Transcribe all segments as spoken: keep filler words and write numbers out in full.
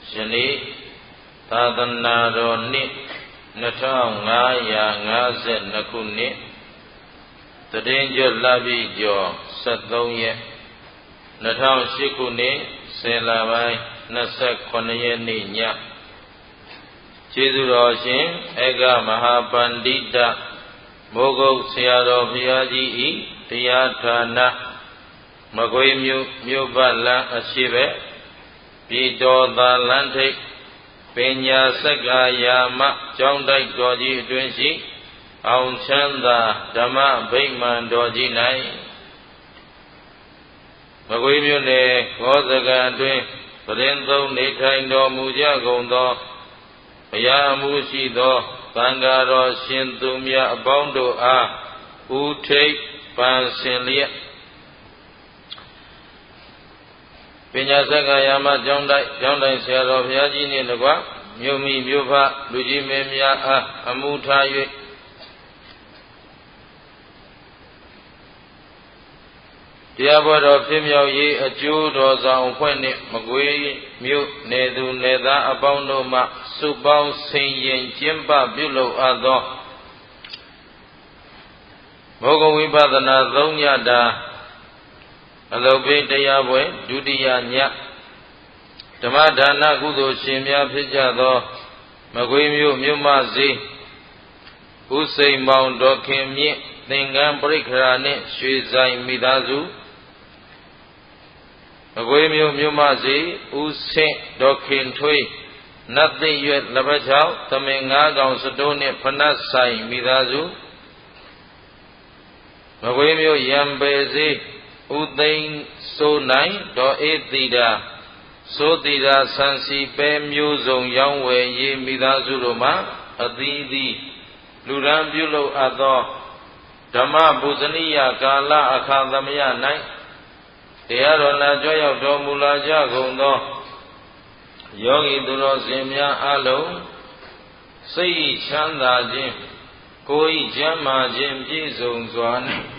ယနေ့သာသနာတော်နှစ်နှစ်ထောင်ငါးရာငါးဆယ်နှစ်ခုနှစ်သတ္တင်ကျွတ်လပြည့်ကျော်ဆက်သုံးရက်နှစ်ထောင်ရှစ်ခုနှစ်ဆယ်လပိုင်းနှစ်ဆယ်ခုနှစ်ရက်နေ့ညကျေးဇူးတော်ရှင်ဧကမဟာပန္တိတမိုးကုတ်ဆရာတော်ဘုရားကြီးဤတရားဌာနမကွေးမြို့မြို့ပတ်လမ်းအရှိဘက်ပြည်တော်သာလမ်းထိပ်ပညာစက္ကာယာမကျောင်းတိုက်တော်ကြီးအတွင်းရှိအောင်ချမ်းသာဓမ္မဗိမာန်တော်ကြီး၌မကွေးမြို့နယ်ကောသကံအတွင်းပရင်သုံးနေထိုင်တော်မူကြကုန်သောဘုရားအမှုရှိသောသံဃာတော်ရှင်သူမြတ်အပေါင်းတို့အားဥထိပ်ပန်ဆင်လျက်ပညာစက္ကာယာမကျောင်းတိုက်ကျောင်းတိုက်ဆရာတော်ဘုရားကြီးနှင့်တကွမြို့မိမြို့ဖလူကြီးမင်းများအားအမှုထား၍တရားဘောတော်ဖြစ်မြောက်ရေးအကျိုးတော်ဆောင်အဖွဲ့နှင့်မကွေးမြို့နယ်သူနယ်သားအပေါင်းတို့မှစုပေါင်းဆင်ရင်ကျင်းပပြုလုပ်အပ်သောဘောဂဝိပဿနာသုံးညတာအလုပိတရားပွဲဒုတိယညဓမ္မဒါနကုသိုလ်ရှင်များဖြစ်ကြသောမကွေးမြို့မြို့မဈေးဥစိန်မောင်တော်ခင်မြင့်သင်္ကန်းပရိက္ခရာနှင့်ရွှေဆိုင်မိသားစုမကွေးမြို့မြို့မဈေးဥဆင့်တော်ခင်ထွေးနတ်သိရွက်လက်ပတ်ချောက်သမင်ငါးကောင်စတိုးနှင့်ဖနတ်ဆိုင်မိသားစုမကွေးမြို့ရံပယ်ဈေးဥသိန်းစိုးနိုင်ဒေါ်အေးသီတာစိုးသီတာဆန်စီပဲမျိုးစုံရောင်းဝယ်ရေးမိသားစုတို့မှအသီးသီးလူရန်ပြုလုပ်အပ်သောဓမ္မပူဇနိယကာလအခါသမယ၌တရားတော်နာကြွရောက်တော်မူလာကြကုန်သောယောဂီသူတော်စင်များအလုံးစိတ်ချမ်းသာခြင်းကိုယ်ကျမ်းမာခြင်းပြည့်စုံစွာနှင့်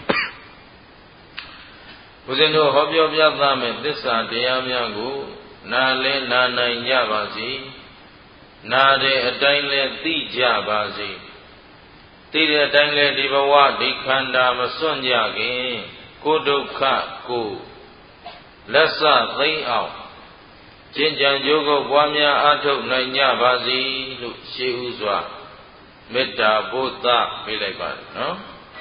ဘုဇင်တို့ဟောပြောပြသမဲ့သစ္စာတရားများကိုနားလဲနာနိုင်ကြပါစေနာတဲ့အတိုင်းလဲသိကြပါစေသိတဲ့အတိုင်းလဲဒီဘဝဒီခန္ဓာမစွန့်ကြခင်ကိုဒုက္ခကိုလက်စသိမ့်အောင်ကျင့်ကြံကြိုးကုပ်ပွားများအားထုတ်နိုင်ကြပါစေလို့ရှေးဥစွာမေတ္တာပို့သပေးလိုက်ပါတယ်နော်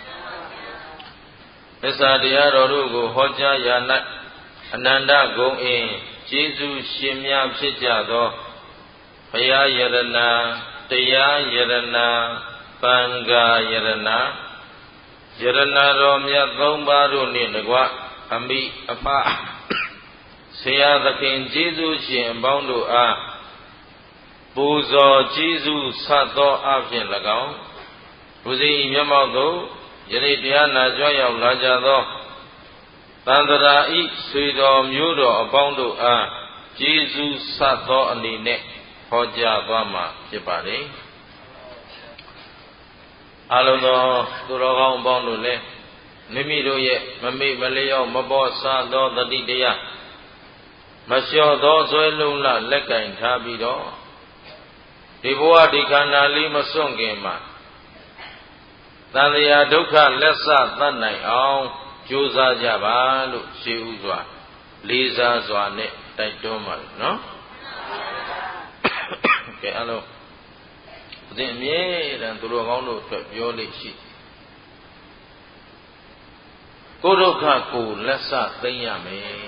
သစ္စာတရားတော်တို့ကိုဟောကြားရာ၌အနန္တဂုဏ်အင်းကျေးဇူးရှင်များဖြစ်ကြသောဘုရားယရဏတရားယရဏသံဃာယရဏယရဏတော်မြတ်သုံးပါးတို့နှင့်တကွအမိအဖဆရာသခင်ကျေးဇူးရှင်အပေါင်းတို့အားပူဇော်ကျေးဇူးဆတ်သောအဖြစ်၎င်းဘုဇင်မျက်မှောက်သို့ယနေ့တရားနာကြွရောက်လာကြသောသန္တရာဤဆွေတော်မျိုးတော်အပေါင်းတို့အားကျေးဇူးဆတ်သောအနေနဲ့ဟောကြားသွားမှာဖြစ်ပါတယ်အလုံးသောသူတော်ကောင်းအပေါင်းတို့လည်းမိမိတို့ရဲ့မမေ့မလျော့မပေါ်ဆသောတတိတရားမလျှော့သောဇွဲလုံးလလက်ကင်ထားပြီးတော့ဒီဘဝဒီခန္ဓာလေးမစွန့်ခင်မှာသံဃာဒုက္ခလက်စသတ်နိုင်အောင်ကြိုးစားကြပါလို့ရှေးဥစွာလေးစားစွာနဲ့တိုက်တွန်းပါလို့နော်ကဲအားလုံးအသင်အမြဲတမ်းသူတော်ကောင်းတို့အတွက်ပြောလိမ့်ရှိကိုဒုက္ခကိုလက်စသိမ့်ရမယ်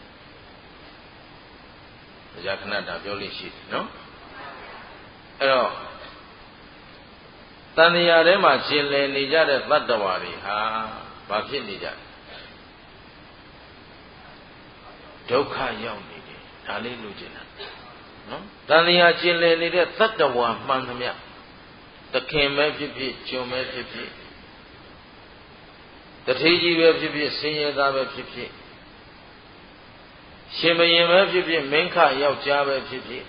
ကြာခဏတာပြောလိမ့်ရှိနော်အဲ့တော့တန်တရားထဲမှာရှင်လည်နေကြတဲ့တတ္တဝါတွေဟာဘာဖြစ်နေကြဒုက္ခရောက်နေတယ်ဒါလေးလိုချင်တာနော်တန်တရားရှင်လည်နေတဲ့တတ္တဝါမှန်သမျှသခင်ပဲဖြစ်ဖြစ်ကျွန်ပဲဖြစ်ဖြစ်တထေးကြီးပဲဖြစ်ဖြစ်ဆင်းရဲသားပဲဖြစ်ဖြစ်ရှင်ဘရင်ပဲဖြစ်ဖြစ်မင်းခယောက်ျားပဲဖြစ်ဖြစ်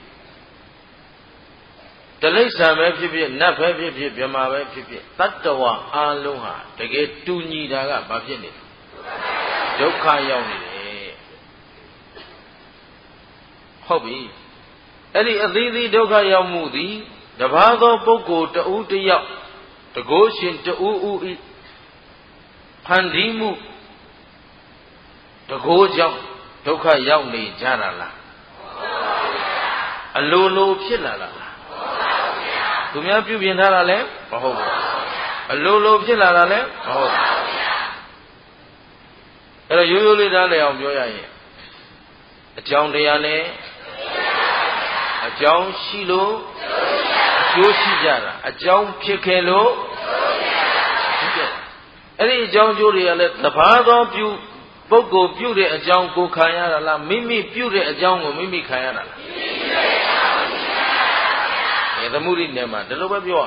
တလိ္ဆာပဲဖြစ်ဖြစ်နတ်ပဲဖြစ်ဖြစ်မြမာပဲဖြစ်ဖြစ်တတ္တဝါအလုံးဟာတကယ်တူညီတာကဘာဖြစ်နေလဲဒုက္ခရောက်နေတယ်ဟုတ်ပြီအဲ့ဒီအသီးသီးဒုက္ခရောက်မှုသည်တပါးသောပုဂ္ဂိုလ်တဦးတယောက်တကိုးရှင်တဦးဦးဤဖန်တီးမှုတကိုးကြောင့်ဒုက္ခရောက်နေကြတာလားအလိုလိုဖြစ်လာတာလားသူများပြုပြင်ထားတာလည်းမဟုတ်ဘူးအလိုလိုဖြစ်လာတာလည်းမဟုတ်ဘူးအဲ့တော့ရိုးရိုးလေးသားလည်းအောင်ပြောရရင်အကြောင်းတရားနဲ့အကြောင်းရှိလို့အကျိုးရှိကြတာအကြောင်းဖြစ်ခဲ့လို့ဖြစ်ကြတာအဲ့ဒီအကြောင်းကျိုးတွေကလည်းတပါးသောပြုပုဂ္ဂိုလ်ပြုတဲ့အကြောင်းကိုခံရတာလားမိမိပြုတဲ့အကြောင်းကိုမိမိခံရတာလားအဲသမုဒိနယ်မှာဒီလိုပဲပြောရ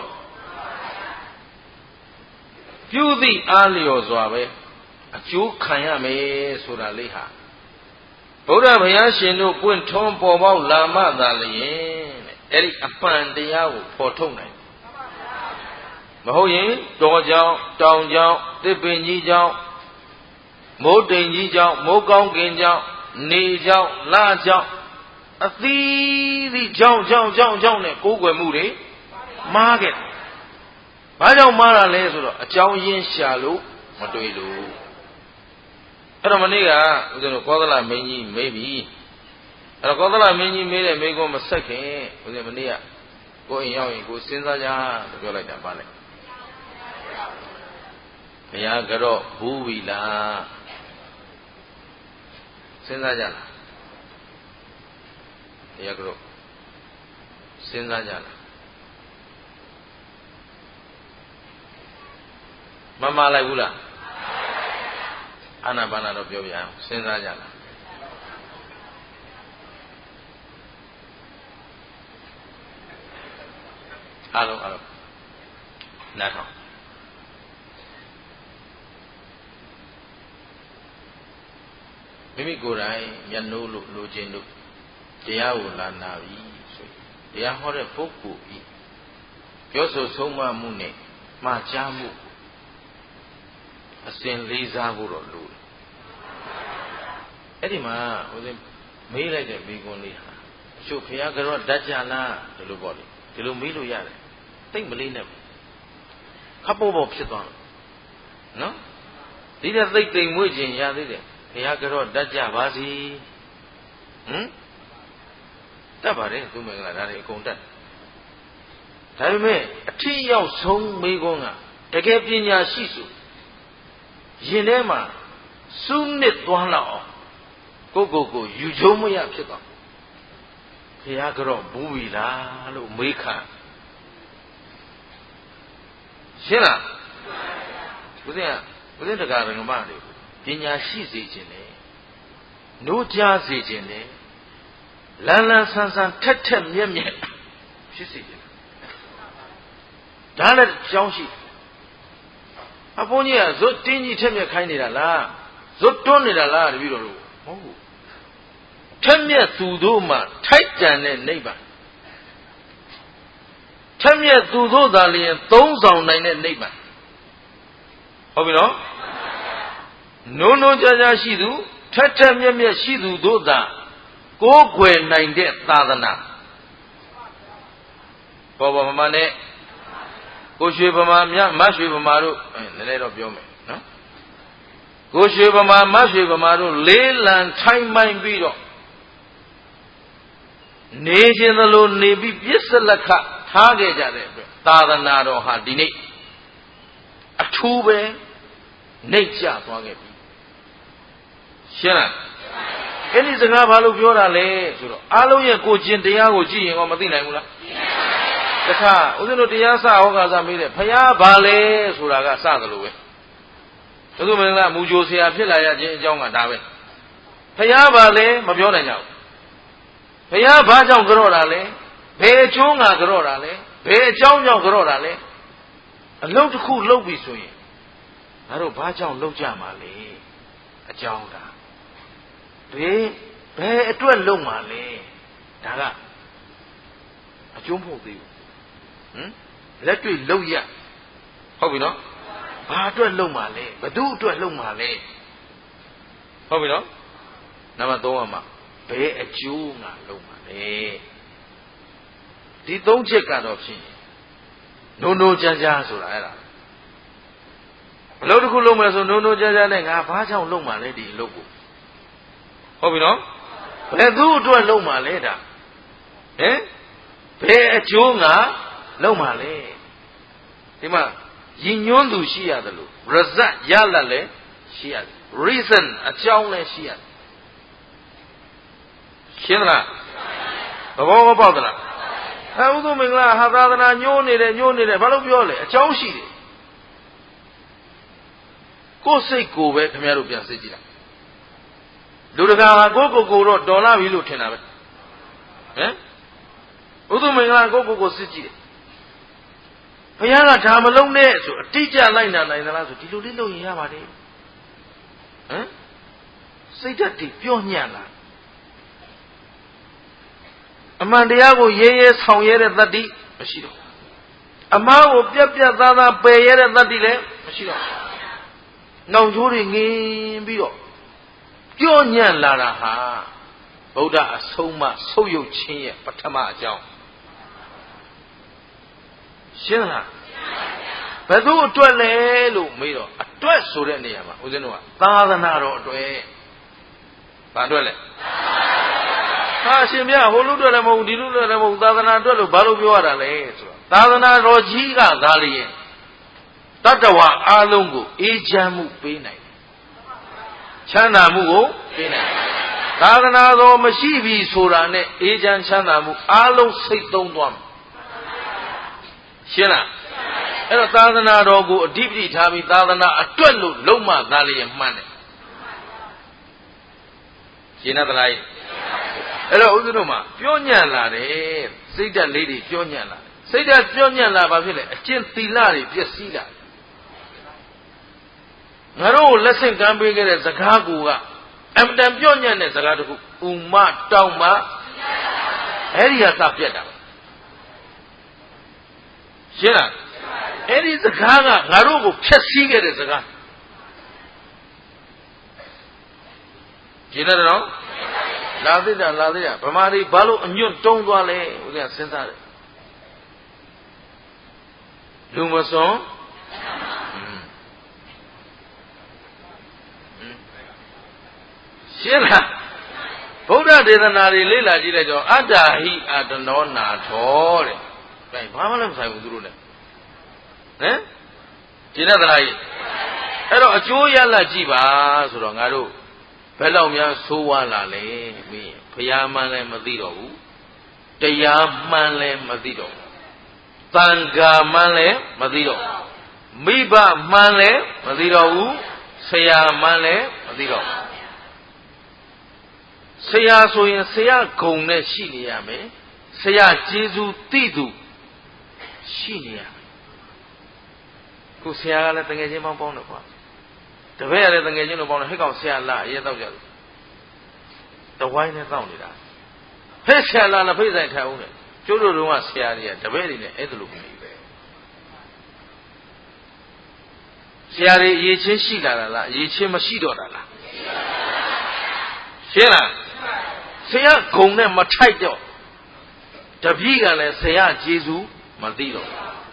ပြုသည့်အားလျော်စွာပဲအကျိုးခံရမယ်ဆိုတာလေးဟာဗုဒ္ဓဘုရားရှင်တို့ပွင့်ထွန်းပေါ်ပေါက်လာမှသာလျင်တဲ့အဲ့ဒီအမှန်တရားကိုဖော်ထုတ်နိုင်မဟုတ်ရင်တောကြောင့်တောင်ကြောင့်တစ်ပင်ကြီးကြောင့်မိုးတိမ်ကြီးကြောင့်မိုးကောင်းကင်ကြောင့်နေကြောင့်လကြောင့်အသီးသီးကြောင့်ကြောင့်ကြောင့်ကြောင့်နဲ့ကိုးကွယ်မှုတွေမှားခဲ့။ဘာကြောင့်မှားတာလဲဆိုတော့အကြောင်းရင်းရှာလို့မတွေ့လို့အဲ့တော့မနေ့ကဦးဇင်းတို့ကောသလမင်းကြီးမေးပြီအဲ့တော့ကောသလမင်းကြီးမေးတဲ့မေးခွန်းမဆက်ခင်ဦးဇင်းမနေ့ကကိုအိမ်ရောက်ရင်ကိုစဉ်းစားကြလို့ပြောလိုက်တာပါလေဘုရားကတော့ဘူးဝီလားစဉ်းစားကြလားဘုရားကတော့စဉ်းစားကြလားမမလိုက်ဘူးလားအာနာပါနာတော့ပြောပြအောင်စဉ်းစားကြလားအားလုံးအားလုံးနားထောင်မိမိကိုယ်တိုင်မျက်နှိုးလို့လိုချင်လို့တရားကိုလာနာပြီဆိုတရားဟောတဲ့ပုဂ္ဂိုလ်ဤပြောဆိုဆုံးမမှုနဲ့မှားကြားမှုအစဉ်လေးစားဖို့တော့လိုတယ်အဲ့ဒီမှာဦးဇင်းမေးလိုက်တဲ့မိကွန်းလေးဟာအချို့ဘုရားကတော့ဓာတ်ကြလားဒီလိုပေါ့လေဒီလိုမေးလို့ရတယ်တိတ်မလေးနဲ့ခပ်ပေါ်ပေါ်ဖြစ်သွားတယ်နော်ဒီတဲ့သိတ်တိမ်မွေ့ခြင်းရသေးတယ်ဘုရားကတော့ဓာတ်ကြပါစီဟမ်တတ်ပါတယ်သူမင်္ဂလာဒါတွေအကုန်တတ်ဒါပေမဲ့အထီးရောက်ဆုံးမိကွန်းကတကယ်ပညာရှိစုရင်ထဲမှာစူးနစ်သွားလောက်အောင်ကိုကိုကိုယူချုံမရဖြစ်သွားဘုရားကတော့ဘူးပြီလားလို့မေးခံရှင်းလားဘုရားဘုရားတက္ကရာငမတွေပညာရှိစေခြင်းနဲ့နိုးကြားစေခြင်းနဲ့လန်းလန်းဆန်းဆန်းထက်ထက်မြက်မြက်ဖြစ်စေခြင်းဒါလည်းကြောင်းရှိအဘုန်းကြီးကဇွတ်တင်းကြီးထက်မြက်ခိုင်းနေတာလားဇွတ်တွန်းနေတာလားတပည့်တော်တို့မဟုတ်ဘူးထက်မြက်သူတို့မှထိုက်တန်တဲ့နိဗ္ဗာန်ထက်မြက်သူတို့သာလျှင်သုံးဆောင်နိုင်တဲ့နိဗ္ဗာန်ဟုတ်ပြီနော်နိုးနိုးကြားကြားရှိသူထက်ထက်မြက်မြက်ရှိသူတို့သာကိုးကွယ်နိုင်တဲ့သာသနာပေါ်ပေါ်မမနဲ့ကိုရွှေဗမာမြမရွှေဗမာတို့နည်းနည်းတော့ပြောမယ်နော်ကိုရွှေဗမာမရွှေဗမာတို့လေးလံထိုင်းမိုင်းပြီးတော့နေခြင်းသလိုနေပြီးပြစ္ဆလက္ခထားခဲ့ကြတဲ့အတွက်သာသနာတော်ဟာဒီနေ့အထူးပဲနှိမ့်ချသွားခဲ့ပြီရှင်းလားအဲ့ဒီစကားဘာလို့ပြောတာလဲဆိုတော့အားလုံးရဲ့ကိုကျင့်တရားကိုကြည့်ရင်ကောမသိနိုင်ဘူးလားတခါဦးဇင်းတို့တရားစဟောကာစမေးတယ်ဖယားဘာလဲဆိုတာကစသလိုပဲသူတို့မင်းကမူကြိုဆရာဖြစ်လာရခြင်းအကြောင်းကဒါပဲဖယားဘာလဲမပြောနိုင်ကြဘူးဖယားဘာကြောင့်ကြော့တာလဲဘယ်အကျိုးငါကြော့တာလဲဘယ်အကြောင်းကြောင့်ကြော့တာလဲအလုပ်တစ်ခုလုပ်ပြီဆိုရင်ငါတို့ဘာကြောင့်လုပ်ကြမှာလဲအကြောင်းဒါဘယ်ဘယ်အတွက်လုပ်မှာလဲဒါကအကျိုးမဟုတ်သေးဘူးဟမ်လက်တွေ့လုပ်ရဟုတ်ပြီနော်ဘာအတွက်လုပ်မှာလဲဘသူအတွက်လုပ်မှာလဲဟုတ်ပြီနော်နံပါတ်သုံးကမှဘယ်အကျိုးငါလုပ်မှာလဲဒီသုံးချက်ကတော့ဖြစ်ရင်နိုးနိုးကြမ်းကြမ်းဆိုတာအဲ့ဒါအလုပ်တစ်ခုလုပ်မယ်ဆိုနိုးနိုးကြမ်းကြမ်းနဲ့ငါဘာကြောင့်လုပ်မှလဲဒီအလုပ်ကိုဟုတ်ပြီနော်ဘယ်သူ့အတွက်လုပ်မှလဲဒါဟင်ဘယ်အကျိုးငါလုပ်မှလဲဒီမှာရည်ညွှန်းသူရှိရတယ်လို့ result ရလတ်လဲရှိရတယ် reason အကြောင်းလဲရှိရတယ်ရှင်းသလားသဘောမပေါက်သလားအဲဥဒ္ဓမင်္ဂလာဟာသာသနာညှိုးနေတယ်ညှိုးနေတယ်ဘာလို့ပြောလဲအကြောင်းရှိတယ်ကိုယ်စိတ်ကိုပဲခင်ဗျားတို့ပြန်စစ်ကြည့်လိုက်လူတကာဟာကိုယ့်ကိုယ်ကိုတော့တော်လာပြီလို့ထင်တာပဲဟမ်ဥဒ္ဓမင်္ဂလာကိုယ့်ကိုယ်ကိုစစ်ကြည့်တယ်ဘုရားကဒါမလုံးနဲ့ဆိုအတိအကျလိုက်နာနိုင်သလားဆိုဒီလိုလေးလုပ်ရင်ရပါတယ်ဟမ်စိတ်ဓာတ်တွေပြောညံ့လာအမှန်တရားကိုရဲရဲဆောင်ရဲတဲ့သတ္တိမရှိတော့အမှားကိုပြက်ပြက်သားသားပယ်ရဲတဲ့သတ္တိလည်းမရှိတော့နှောင်ချိုးတွေငင်ပြီးတော့ပြောညံ့လာတာဟာဗုဒ္ဓအဆုံးအမဆုပ်ယုပ်ခြင်းရဲ့ပထမအကြောင်းရှင်းလားဘယ်သူအတွက်လဲလို့မေးတော့အတွက်ဆိုတဲ့နေရာမှာဦးဇင်းတို့ကသာသနာတော်အတွက်ဘာအတွက်လဲဟာရှင်ဗျာဟိုလူအတွက်လည်းမဟုတ်ဒီလူအတွက်လည်းမဟုတ်သာသနာအတွက်လို့ဘာလို့ပြောရတာလဲဆိုတော့သာသနာတော်ကြီးကသာလျင်တတ္တဝါအားလုံးကိုအေးချမ်းမှုပေးနိုင်တယ်ချမ်းသာမှုကိုပေးနိုင်တယ်သာသနာတော်မရှိပြီဆိုတာနဲ့အေးချမ်းချမ်းသာမှုအားလုံးစိတ်သုံးသွားမှာရှင်းလားအဲ့တော့သာသနာတော်ကိုအဓိပတိထားပြီးသာသနာအတွက်လို့လုံးမသားလျက်မှန်းတယ်ရှင်းသလားအဲ့တော့ဦးဇင်းတို့မှာပြောညံ့လာတယ်စိတ်ဓာတ်လေးတွေပြောညံ့လာတယ်စိတ်ဓာတ်ပြောညံ့လာဘာဖြစ်လဲအကျင့်သီလတွေပျက်စီးလာငါတို့လက်ဆင့်ကမ်းပေးခဲ့တဲ့စကားကူကအမတန်ပြောညံ့တဲ့စကားတခုဥမတောင်းမအဲ့ဒီဟာသပြက်တာရှင်းလားအဲ့ဒီစကားကငါတို့ကိုဖျက်ဆီးခဲ့တဲ့စကားရှင်းတယ်နော်လာသေးတာလာသေးတာဗမာတွေဘာလို့အညွတ်တုံးသွားလဲဦးဇင်းစဉ်းစားတယ်လူမစွန်ရှင်းလားဗုဒ္ဓဒေသနာတွေလေ့လာကြည့်လိုက်တော့အတ္တဟိအတနောနာထောတဲ့အဲဘာမှလည်းမဆိုင်ဘူးသူတို့လည်းဟမ်ရှင်းသလားကြီးအဲ့တော့အကျိုးရလတ်ကြည့်ပါဆိုတော့ငါတို့ဘယ်လောက်များဆိုးဝါးလာလဲမင်းဘုရားမှန်းလည်းမသိတော့ဘူးတရားမှန်းလည်းမသိတော့ဘူးသံဃာမှန်းလည်းမသိတော့ဘူးမိဘမှန်းလည်းမသိတော့ဘူးဆရာမှန်းလည်းမသိတော့ဘူးဆရာဆိုရင်ဆရာဂုံနဲ့ရှိနေရမယ်ဆရာကျေးဇူးသိသူရှိနေရမယ်ခုဆရာကလည်းတကယ်ချင်းပေါင်းပေါင်းတော့ကွာတပည့်ရတဲ့တငယ်ချင်းတို့ပေါင်းလို့ဟဲ့ကောင်ဆရာလာအရင်တော့ကြတယ်တဝိုင်းနဲ့တောက်နေတာဟဲ့ဆရာလာလက်ဖိတ်ဆိုင်ထိုင်အောင်လေကျိုးတို့တုန်းကဆရာတွေကတပည့်တွေနဲ့အဲ့ဒါလိုမျိုးပဲဆရာတွေအရေးချင်းရှိလာတာလားအရေးချင်းမရှိတော့တာလားရှင်းလားဆရာဂုံနဲ့မထိုက်တော့တပည့်ကလည်းဆရာကျေးဇူးမသိတော့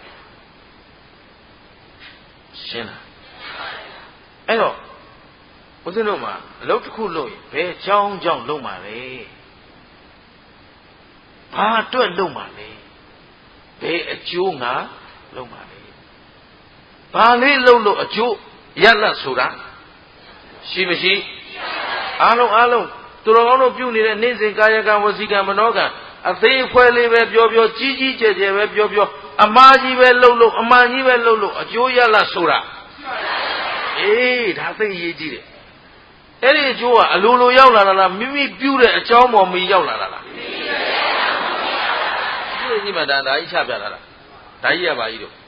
ရှင်းလားအဲ့တော့ဦးဇင်းတို့မှာအလုပ်တစ်ခုလုပ်ရင်ဘယ်အကြောင်းကြောင့်လုပ်မှာလဲဘာအတွက်လုပ်မှာလဲဘယ်အကျိုးငါလုပ်မှာလဲဘာလေးလုပ်လို့အကျိုးရလတ်ဆိုတာရှိမရှိအားလုံးအားလုံးသူတော်ကောင်းတို့ပြုနေတဲ့နေ့စဉ်ကာယကံဝစီကံမနောကံအသေးအဖွဲလေးပဲပြောပြောကြီးကြီးကျယ်ကျယ်ပဲပြောပြောအမှားကြီးပဲလုပ်လို့အမှန်ကြီးပဲလုပ်လို့အကျိုးရလတ်ဆိုတာအေးဒါသိရေးကြည့်တယ်အဲ့ဒီအကျိုးကအလိုလိုရောက်လာတာလားမိမိပြုတဲ့အကြောင်းပေါ်မီရောက်လာတာလားမိမိပြုတဲ့အကြောင်းပေါ်မီဒီမှာဒါဒါကြီးချပြတာလားဒါကြီးရပါကြီးတို့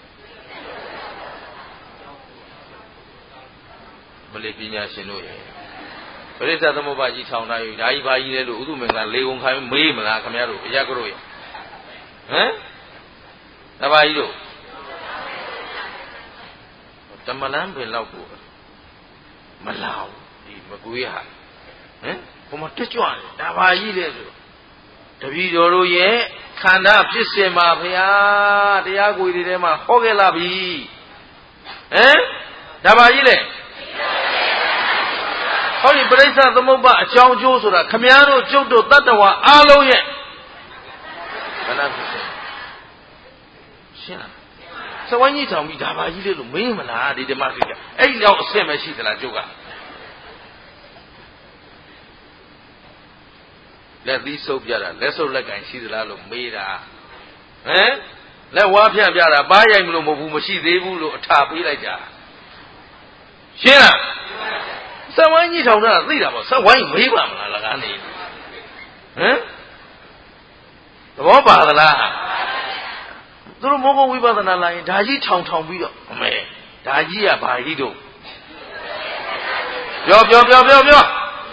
မလေးပညာရှင်တို့ရဲ့ပရိစ္ဆေသမုပ္ပါကြီးထောင်ထားယူဒါကြီးပါကြီးလဲလို့ဥဒုမင်္ဂလာလေကုန်ခိုင်းမေးမလားခင်ဗျားတို့အရကတို့ရဲ့ဟမ်တပါကြီးတို့တမလန်းပင်လောက်ကိုမလာဘူးဒီမကွေးဟာဟမ်ဘုမတက်ကြွတယ်ဒါပါကြီးလေဆိုတပည့်တော်တို့ရဲ့ခန္ဓာဖြစ်စဉ်မှာဘုရားတရားကိုယ်တွေထဲမှာဟောခဲ့လာပြီဟမ်ဒါပါကြီးလေဟောဒီပရိစ္ဆသမုပ္ပါအကြောင်းကျိုးဆိုတာခမည်းတော်ကျုပ်တို့တတ္တဝါအားလုံးရဲ့ခန္ဓာဖြစ်စဉ်ရှင်းလားစဝိုင်းကြီးထောင်ပြီးဒါပါကြီးလေလို့မင်းမလားဒီဓမ္မကိစ္စအဲ့လောက်အဆင့်မရှိသလားကျုပ်ကလက်သီးဆုပ်ပြတာလက်ဆုပ်လက်ကင်ရှိသလားလို့မေးတာဟမ်လက်ဝါးဖြန့်ပြတာပါးရိုက်မလို့မဟုတ်ဘူးမရှိသေးဘူးလို့အထာပေးလိုက်တာရှင်းလားစဝိုင်းကြီးထောင်တာသိတာပေါ့စဝိုင်းမေးပါမလားလကားနေဟမ်သဘောပါသလားသူတို့မောဂဝိပဿနာလာရင်ဓာကြီးထောင်ထောင်ပြီးတော့အမေဓာကြီးကဘာကြီးတို့ပြောပြောပြောပြောပြော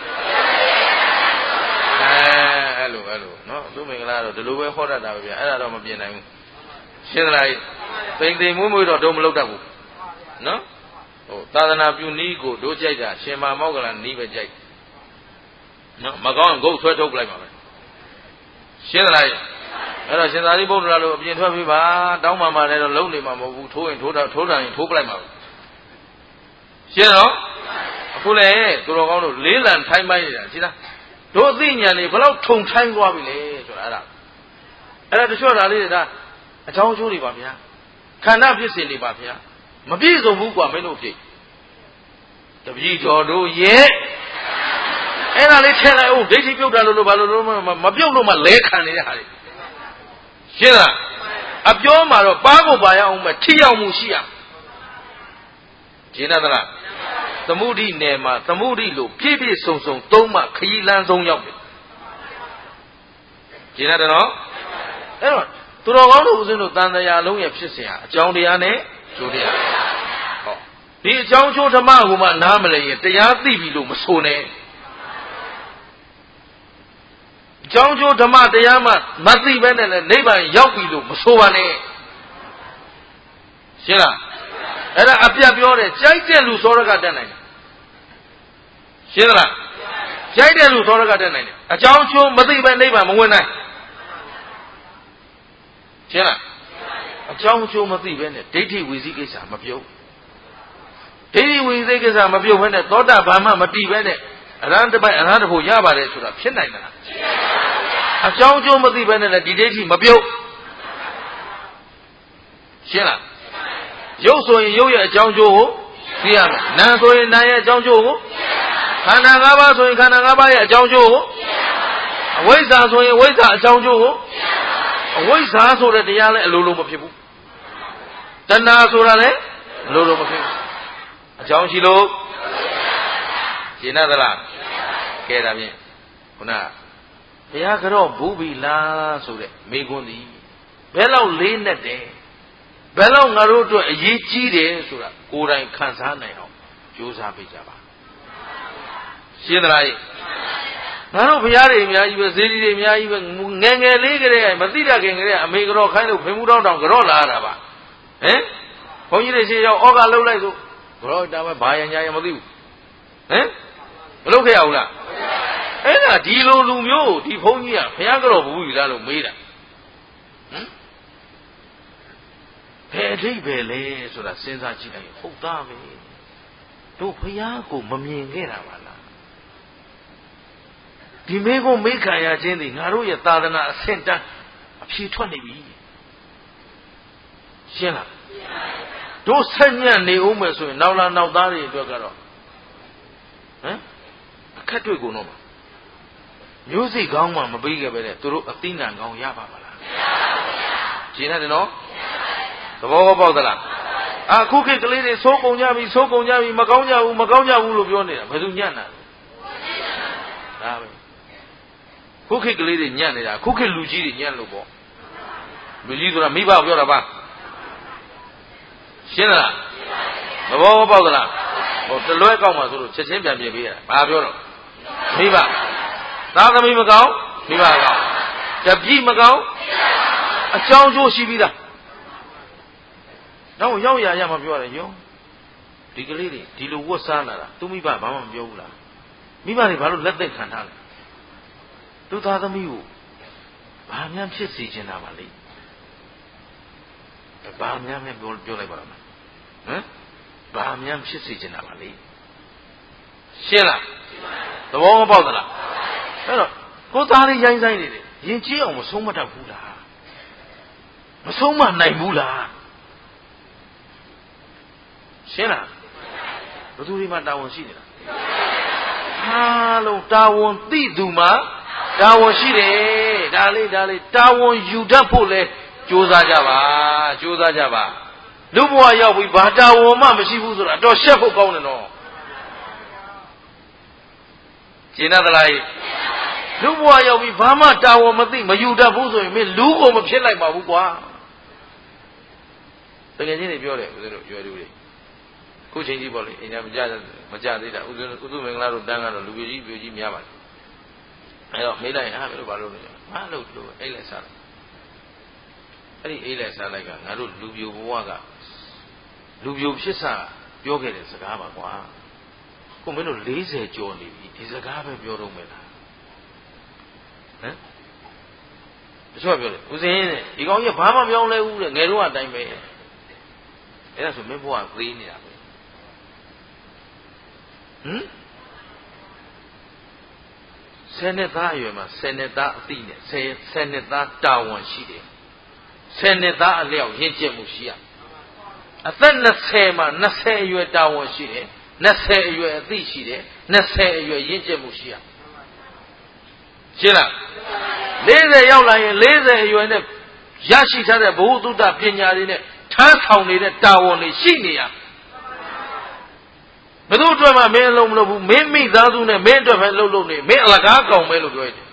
အဲအဲ့လိုအဲ့လိုနော်သူမင်္ဂလာတော့ဒီလိုပဲဟောတတ်တာပဲဗျအဲ့ဒါတော့မပြင်နိုင်ဘူးရှင်းသလားပိန်သိမ်မွေးမွေးတော့တို့မလုပ်တတ်ဘူးနော်ဟိုသာသနာပြုနည်းကိုတို့ကြိုက်တာရှင်မမောက္ကလနည်းပဲကြိုက်နော်မကောင်းဂုတ်ဆွဲထုတ်လိုက်ပါပဲရှင်းသလားအဲ့တော့ရှင်သာရိပုတ္တရာလိုအပြင်ထွက်ပြီးပါတောင်းမှမှလည်းတော့လုံးနေမှာမဟုတ်ဘူးထိုးရင်ထိုးတာထိုးတာရင်ထိုးပလိုက်မှာပဲရှင်းတော့အခုလေသူတော်ကောင်းတို့လေးလံထိုင်းပိုင်းနေတာရှင်းလားတို့အသိဉာဏ်တွေဘယ်လောက်ထုံထိုင်းသွားပြီလဲဆိုတာအဲ့ဒါအဲ့ဒါတချို့ဓာလေးတွေဒါအကြောင်းကျိုးတွေပါဗျာခန္ဓာဖြစ်စဉ်တွေပါဗျာမပြည့်စုံဘူးကွာမင်းတို့ဖြစ်တပည့်တော်တို့ရဲ့အဲ့ဒါလေးထည့်လိုက်အောင်ဒိဋ္ဌိပြုတ်တာလို့လို့ဘာလို့လို့မပြုတ်လို့မှလဲခံနေတဲ့ဟာတွေရှင်းလားအပြောမှာတော့ပါကိုပါရအောင်ပဲထိရောက်မှုရှိရရှင်းသလားသမုဒိနယ်မှာသမုဒိလို့ပြည့်ပြည့်စုံစုံသုံးမှခရီးလန်းဆုံးရောက်တယ်ရှင်းတယ်နော်အဲ့တော့သူတော်ကောင်းတို့ဦးဇင်းတို့တန်တရားလုံးရဲ့ဖြစ်စဉ်ဟာအကြောင်းတရားနဲ့ကျိုးတရားဟောဒီအကြောင်းကျိုးဓမ္မကိုမှနားမလဲရင်တရားသိပြီလို့မဆိုနဲ့အကြောင်းကျိုးဓမ္မတရားမှမသိဘဲနဲ့လည်းနိဗ္ဗာန်ရောက်ပြီလို့မဆိုပါနဲ့ရှင်းလားအဲ့ဒါအပြတ်ပြောတယ်ကြိုက်တဲ့လူသောရကတက်နိုင်တယ်ရှင်းသလားကြိုက်တဲ့လူသောရကတက်နိုင်တယ်အကြောင်းကျိုးမသိဘဲနိဗ္ဗာန်မဝင်နိုင်ရှင်းလားအကြောင်းကျိုးမသိဘဲနဲ့ဒိဋ္ဌိဝိသိကိစ္စမပြုတ်ဒိဋ္ဌိဝိသိကိစ္စမပြုတ်ဘဲနဲ့သောတာပန်မှမတည်ဘဲနဲ့အရဟံတပိုက်အရဟံတဖို့ရပါတယ်ဆိုတာဖြစ်နိုင်သလားအကြောင်းကျိုးမသိဘဲနဲ့လည်းဒီဒိဋ္ဌိမပြုတ်ရှင်းလားရုပ်ဆိုရင်ရုပ်ရဲ့အကြောင်းကျိုးကိုသိရမယ်နာမ်ဆိုရင်နာမ်ရဲ့အကြောင်းကျိုးကိုခန္ဓာ၅ပါးဆိုရင်ခန္ဓာ၅ပါးရဲ့အကြောင်းကျိုးကိုအဝိဇ္ဇာဆိုရင်ဝိဇ္ဇာအကြောင်းကျိုးကိုအဝိဇ္ဇာဆိုတဲ့တရားလည်းအလိုလိုမဖြစ်ဘူးတဏှာဆိုတာလည်းအလိုလိုမဖြစ်ဘူးအကြောင်းရှိလို့ရှင်းသလားကဲဒါဖြင့်ခုနဘုရားကတော့ဘူးပြီလားဆိုတဲ့မိကွန်းသည်ဘယ်လောက်လေးနဲ့တယ်ဘယ်လောက်ငါတို့အတွက်အရေးကြီးတယ်ဆိုတာကိုယ်တိုင်ခံစားနိုင်အောင်ကြိုးစားပေးကြပါရှင်းသလားငါတို့ဘုရားတွေအများကြီးပဲဇေဒီတွေအများကြီးပဲငယ်ငယ်လေးကလေးမသိတတ်ခင်ကလေးအမေကတော့ခိုင်းလို့ဖင်မှုတောင်းတောင်းကြော့လာရတာပါဟင်ဘုန်းကြီးတွေရှေ့ရောက်ဩဃလှုပ်လိုက်ဆိုကြော့တာပဲဘာရညာရမသိဘူးဟင်မလုပ်ခဲ့ရဘူးလားအဲ့ဒါဒီလိုလူမျိုးဒီဘုန်းကြီးကဘုရားကတော့ဘူးပြီလားလို့မေးတာဟင်ဘယ်အဓိပ္ပာယ်လဲဆိုတာစဉ်းစားကြည့်လိုက်ဟုတ်သားပဲတို့ဘုရားကိုမမြင်ခဲ့တာပါလားဒီမေကိုမေးခံရခြင်းသည်ငါတို့ရဲ့သာသနာအဆင့်တန်းအဖြေထွက်နေပြီရှင်းလားတို့ဆက်ညံ့နေဦးမယ်ဆိုရင်နောက်လာနောက်သားတွေအတွက်ကတော့ဟမ်အခက်တွေ့ကုန်တော့မှာမျိုးစိကောင်းမှမပေးခဲ့ပဲတဲ့သူတို့အသိဉာဏ်ကောင်းရပါမလားမရပါဘူးဗျာရှင်းတယ်နော်သဘောပေါက်သလားအခုခေတ်ကလေးတွေသိုးကုန်ကြပြီသိုးကုန်ကြပြီမကောင်းကြဘူးမကောင်းကြဘူးလို့ပြောနေတာဘယ်သူညံ့တာဒါပဲခုခေတ်ကလေးတွေညံ့နေတာခုခေတ်လူကြီးတွေညံ့လို့ပေါ့လူကြီးဆိုတာမိဘပြောတာပါရှင်းလားသဘောပေါက်သလားဟိုတလွဲကောက်မှဆိုလို့ချက်ချင်းပြန်ပြင်ပေးရတာဘာပြောတော့မိဘသားသမီးမကောင်းမိဘကောင်းတပည့်မကောင်းအကြောင်းကျိုးရှိပြီးသားတော့ရောက်ရရမပြောရတယ်ယုံဒီကလေးတွေဒီလိုဝတ်စားလာတာသူမိဘဘာမှမပြောဘူးလားမိဘတွေဘာလို့လက်သက်ခံထားလဲသူသားသမီးကိုဘာများဖြစ်စေချင်တာပါလေဘာများနဲ့ပြောပြောလိုက်ပါလားဟမ်ဘာများဖြစ်စေချင်တာပါလေရှင်းလားသဘောမပေါက်သလားအဲ့တော့ကိုသားလေးရိုင်းဆိုင်နေတယ်ရင်ကြီးအောင်မဆုံးမတတ်ဘူးလားမဆုံးမနိုင်ဘူးလားရှင်းလားဘယ်သူဒီမှာတာဝန်ရှိနေတာဟာလုံးတာဝန်သိသူမှာတာဝန်ရှိတယ်ဒါလေးဒါလေးတာဝန်ယူတတ်ဖို့လဲကြိုးစားကြပါကြိုးစားကြပါလူဘဝရောက်ပြီးဘာတာဝန်မှမရှိဘူးဆိုတာအတော်ရှက်ဖို့ကောင်းတယ်နော်ကျင်တတ်သလားလူဘဝရောက်ပြီးဘာမှတာဝန်မသိမယူတတ်ဘူးဆိုရင်မင်းလူကိုမဖြစ်လိုက်ပါဘူးကွာတကယ်ချင်းတွေပြောတယ်ဦးဇင်းတို့ရွယ်လူတွေခုချိန်ကြီးပေါ့လေအင်ညာမကြမကြသေးတာဦးဇင်းဥသုမင်္ဂလာတို့တန်းကတော့လူပြကြီးပြကြီးများပါတယ်အဲတော့မေးလိုက်ရင်ဟာမင်းတို့ဘာလုပ်နေလဲမလုပ်လို့အိတ်လက်စားအဲ့ဒီအိတ်လက်စားလိုက်ကငါတို့လူပြိုဘဝကလူပြိုဖြစ်စားပြောခဲ့တဲ့စကားပါကွာကိုမင်းတို့၄၀ကျော်နေပြီဒီစကားပဲပြောတော့မယ်လားဟမ်တချို့ပြောတယ်ဦးစင်းတဲ့ဒီကောင်ကြီးဘာမှမပြောင်းလဲဘူးတဲ့ငယ်တော့အတိုင်းပဲအဲ့ဒါဆိုမင်းဘဝသေးနေတာပဲဟမ်ဆယ်နှစ်သားအရွယ်မှာဆယ်နှစ်သားအသိနဲ့ဆယ်ဆယ်နှစ်သားတာဝန်ရှိတယ်ဆယ်နှစ်သားအလျောက်ရင့်ကျက်မှုရှိရအသက်၂၀မှာ၂၀အရွယ်တာဝန်ရှိတယ်၂၀အရွယ်အသိရှိတယ်၂၀အရွယ်ရင့်ကျက်မှုရှိရရှင်းလား၄၀ရောက်လာရင်၄၀အရွယ်နဲ့ရရှိထားတဲ့ဘဝတုဒ္ဒပညာတွေနဲ့ထမ်းဆောင်နေတဲ့တာဝန်တွေရှိနေရဘယ်သူအတွက်မှမင်းအလုံးမလုပ်ဘူးမင်းမိသားစုနဲ့မင်းအတွက်ပဲလှုပ်လှုပ်နေမင်းအလကားကောင်ပဲလို့ပြောရတယ်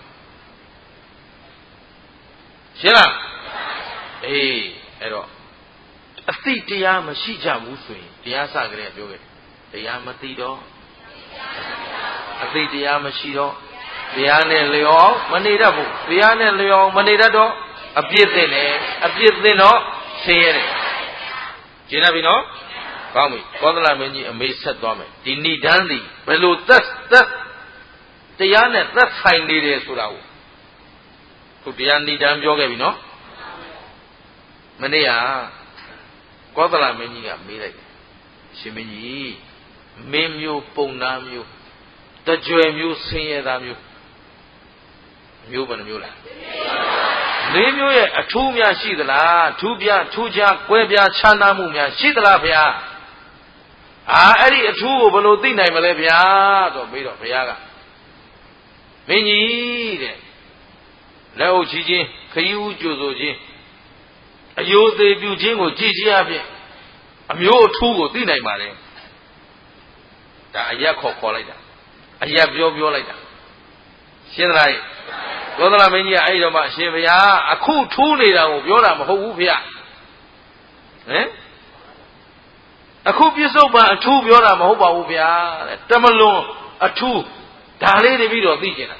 ရှင်းလားအေးအဲ့တော့အသိတရားမရှိကြဘူးဆိုရင်တရားစကြတဲ့ပြောခဲ့တယ်တရားမသိတော့အသိတရားမရှိတော့တရားနဲ့လျော်မနေတတ်ဘူးတရားနဲ့လျော်မနေတတ်တော့အပြစ်သိတယ်အပြစ်သိတော့ဆင်းရဲတယ်ရှင်းပြီနော်ကောင်းပြီကောသလမင်းကြီးအမေဆက်သွားမယ်ဒီဏိဒန်းသည်ဘယ်လိုသက်သက်တရားနဲ့သက်ဆိုင်နေတယ်ဆိုတာကိုခုတရားဏိဒန်းပြောခဲ့ပြီနော်မနေ့ကကောသလမင်းကြီးကမေးလိုက်ရှင်မင်းကြီးမင်းမျိုးပုံနာမျိုးတကြွယ်မျိုးဆင်းရဲသားမျိုးမျိုးဘယ်နှမျိုးလဲလေးမျိုးရဲ့အထူးများရှိသလားထူးပြထူးခြားကွဲပြားခြားနားမှုများရှိသလားဗျာအာအဲ့ဒီအထူးကိုဘယ်လိုသိနိုင်မလဲဗျာဆိုပြီးတော့ဘုရားကမင်းကြီးတဲ့လက်အုပ်ချီးခြင်းခရီးဦးကြိုဆိုခြင်းအယိုသေးပြုခြင်းကိုကြည်ခြင်းအပြင်အမျိုးအထူးကိုသိနိုင်ပါလေဒါအရက်ခေါ်ခေါ်လိုက်တာအရက်ပြောပြောလိုက်တာရှင်းသလားသောသလမင်းကြီးကအဲ့ဒီတော့မှရှင်ဘုရားအခုထူးနေတာကိုပြောတာမဟုတ်ဘူးဗျာဟမ်အခုပြစ္ဆုတ်ပံအထူးပြောတာမဟုတ်ပါဘူးဗျာတဲ့တမလွန်အထူးဒါလေးတွေပြီးတော့သိကျင်တာ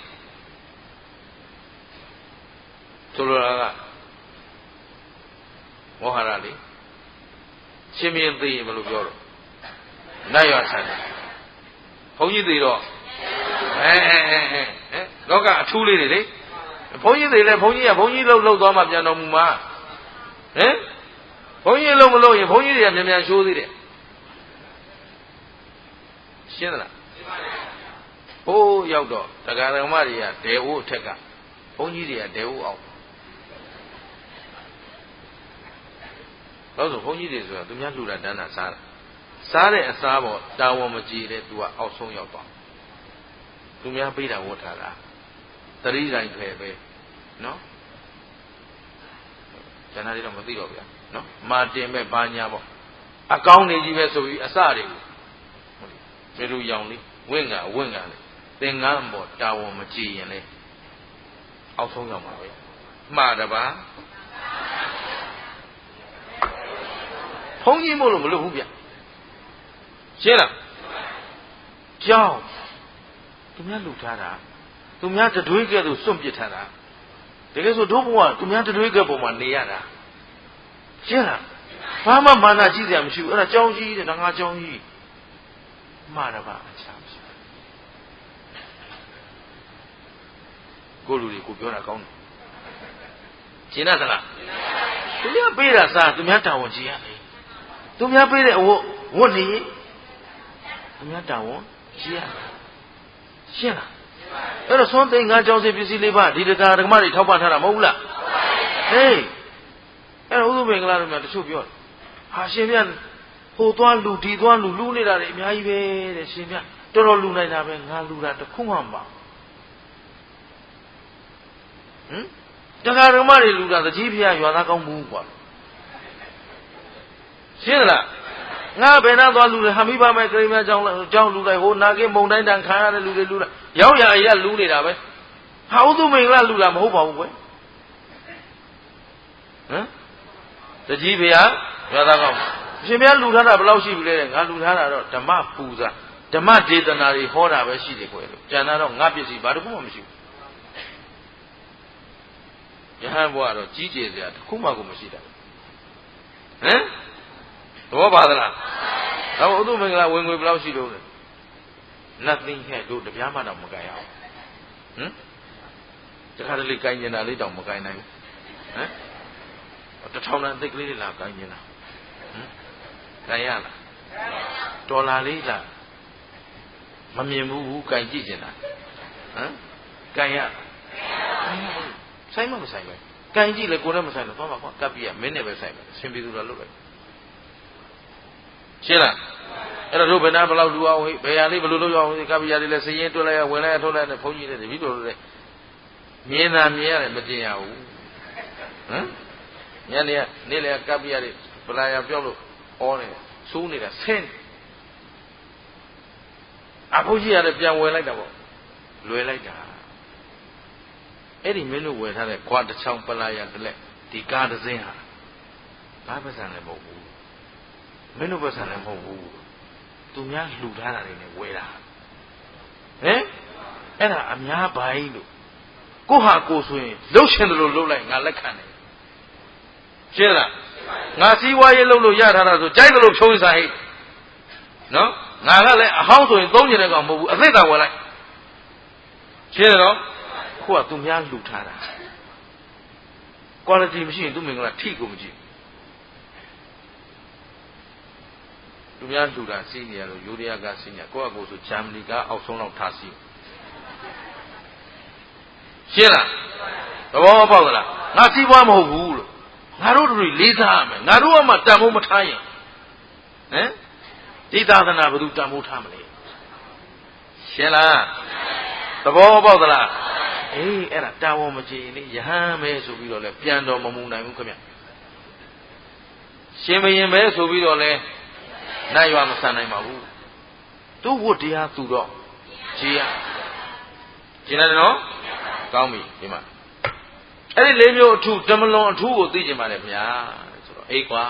ဆိုလိုတာကမောဟရလေးရှင်မင်းသိရင်ဘယ်လိုပြောတော့နိုင်ရဆန်းတယ်ဘုန်းကြီးသိတော့အဲအဲအဲအဲလောကအထူးလေးတွေလေဘုန်းကြီးသိလဲဘုန်းကြီးကဘုန်းကြီးလှုပ်လှုပ်သွားမှပြန်တော်မူမှာဟမ်ဘုန်းကြီးလှုပ်မလှုပ်ရင်ဘုန်းကြီးတွေကမြန်မြန်ရှိုးသေးတယ်ရှင်းသလားဟိုးရောက်တော့တရားဓမ္မတွေကဒဲအိုးအထက်ကဘုန်းကြီးတွေကဒဲအိုးအောင်လို့ဆိုဘုန်းကြီးတွေဆိုတာသူများလှူတာတန်းတာစားတာစားတဲ့အစားပေါ်တာဝန်မကြည့်တဲ့သူကအောက်ဆုံးရောက်သွားသူများပေးတာဝတ်ထားတာတတိတိုင်းဖယ်ပဲနော်ကျန်တာတွေတော့မသိတော့ဗျာနော်မာတင်မဲ့ဘာညာပေါ့အကောင်းနေကြီးပဲဆိုပြီးအစတွေကိုမေလူရောင်လေးဝင့်ကဝင့်ကလေးသင်္ကန်းပေါ်တာဝန်မကြည့်ရင်လေအောက်ဆုံးရောက်မှာပဲမှားတပါဘုန်းကြီးမို့လို့မလုပ်ဘူးဗျရှင်းလားကြောင်းသူများလှူထားတာသူများတတွေးကဲ့သို့စွန့်ပစ်ထားတာတကယ်ဆိုတို့ဘုရားသူများတတွေးကဲ့ပုံမှာနေရတာရှင်းလားဘာမှမာနကြီးစရာမရှိဘူးအဲ့ဒါကြောင်းကြီးတဲ့ငါကြောင်းကြီးမှားတပါအချမ်းမရှိကိုလူတွေကိုပြောတာကောင်းတယ်ရှင်းလားသူများပေးတာစားသူများတာဝန်ကြီးရတယ်သူများပေးတဲ့အဝတ်ဝတ်နေသူများတာဝန်ကြီးရတယ်ရှင်းလားအဲ့တော့သွန်သိန်းငါးကြောင်းစီပစ္စည်းလေးပါဒီတရားဓမ္မတွေထောက်ပံ့ထားတာမဟုတ်ဘူးလားဟေးအဲ့တော့ဥဒုမင်္ဂလာတို့များတချို့ပြောတယ်ဟာရှင်ဗျဟိုသွားလူဒီသွားလူလူနေတာတွေအများကြီးပဲတဲ့ရှင်ဗျတော်တော်လူနိုင်တာပဲငါလူတာတခုမှမပါဟမ်တရားဓမ္မတွေလူတာတကြီးဖျားရွာသားကောင်းမှုကွာရှင်းလားငါဘယ်နာသွားလူလဲဟာမိဘမဲ့ကိရိမကြောင်းကြောင်းလူလိုက်ဟိုနာကင်းမုံတိုင်းတန်ခံရတဲ့လူတွေလူလိုက်ရောက်ရအရလူနေတာပဲဟာဥဒုမင်္ဂလာလူတာမဟုတ်ပါဘူးကွယ်ဟမ်တကြီးဖျားရွာသားကောင်းရှင်များလူထားတာဘယ်လောက်ရှိပြီလဲငါလူထားတာတော့ဓမ္မပူဇာဓမ္မဒေသနာတွေဟောတာပဲရှိတယ်ကွယ်လို့ကျန်တာတော့ငါပစ္စည်းဘာတစ်ခုမှမရှိဘူးယဟန်ဘုရားတော့ကြီးကျယ်စရာတစ်ခုမှကိုမရှိတာဟမ်သဘောပါသလားဒါဥဒုမင်္ဂလာဝင်ငွေဘယ်လောက်ရှိလို့လဲ nothing ဟဲ့တို့တပြားမှတော့မကြိုင်အောင်ဟမ်တခါတလေကြိုင်နေတာလေးတောင်မကြိုင်နိုင်ဘူးဟမ်တထောင်တန်အသိကလေးတွေလာကြိုင်နေတာဟမ်ကြိုင်ရလားဒေါ်လာလေးလားမမြင်ဘူးကြိုင်ကြည့်နေတာဟမ်ကြိုင်ရဆိုင်မမဆိုင်ပဲကြိုင်ကြည့်လေကိုယ်လည်းမဆိုင်တော့သွားပါကွာကပ်ပြီးရမင်းနဲ့ပဲဆိုင်ပဲအရှင်ပြည်သူတော်လုပ်လိုက်ရှင်းလားအဲ့တော့တို့ဘယ်နာဘယ်လောက်လူအောင်ဟိဘယ်ဟာလေးဘယ်လိုလုပ်ရအောင်ကပ်ပြီးရတယ်လဲစည်ရင်တွက်လိုက်ရဝင်လိုက်ရထုတ်လိုက်ရဘုန်းကြီးတွေတပည့်တော်တွေမြင်တာမြင်ရတယ်မကျင်ရဘူးဟမ်ညနေကနေ့လေကပ်ပြီးရတယ်ပလာရပြောက်လို့ဩနေစူးနေတာဆင်းအဘုန်းကြီးရတယ်ပြန်ဝင်လိုက်တာပေါ့လွယ်လိုက်တာအဲ့ဒီမင်းတို့ဝယ်ထားတဲ့ခွာတစ်ချောင်းပလာရတလက်ဒီကားတစ်စင်းဟာဘာပတ်စံလည်းမဟုတ်ဘူးမင်းတို့ပတ်စံလည်းမဟုတ်ဘူးသူများလှူထားတာတွေနဲ့ဝယ်တာဟမ်အဲ့ဒါအများပိုင်းလို့ကိုဟာကိုဆိုရင်လှုပ်ရှင်တယ်လို့လှုပ်လိုက်ငါလက်ခံတယ်ရှင်းလားငါစီးပွားရေးလှုပ်လို့ရထားတာဆိုကြိုက်တယ်လို့ဖြုံးစားဟိနော်ငါကလည်းအဟောင်းဆိုရင်သုံးကျင်တဲ့ကောင်မဟုတ်ဘူးအသစ်တာဝယ်လိုက်ရှင်းတယ်နော်ခုကသူများလှူထားတာ quality မရှိရင်သူမင်္ဂလာထိကိုမကြည့်သူများလှူတာစီးနေရလို့ယူရီးယားကစီးနေကိုယ့်အကိုဆိုဂျာမနီကအောက်ဆုံးလောက်ထားစီးရှင်းလားသဘောပေါက်သလားငါစီးပွားမဟုတ်ဘူးလို့ငါတို့တို့လေးစားရမယ်ငါတို့ကမှတန်ဖိုးမထားရင်ဟမ်ဒီသာသနာဘယ်သူတန်ဖိုးထားမလဲရှင်းလားသဘောပေါက်သလားအေးအဲ့ဒါတာဝန်မကြည့်လေယဟန်ပဲဆိုပြီးတော့လဲပြန်တော်မမူနိုင်ဘူးခင်ဗျရှင်ဘရင်ပဲဆိုပြီးတော့လဲနိုင်ရွာမဆန်နိုင်ပါဘူးသူ့ဝတ်တရားသူတော့ကြည်ရကျင်တယ်နော်ကောင်းပြီဒီမှာအဲ့ဒီလေးမျိုးအထုဓမ္မလွန်အထုကိုသိကျင်ပါလေခင်ဗျာဆိုတော့အေးကွာ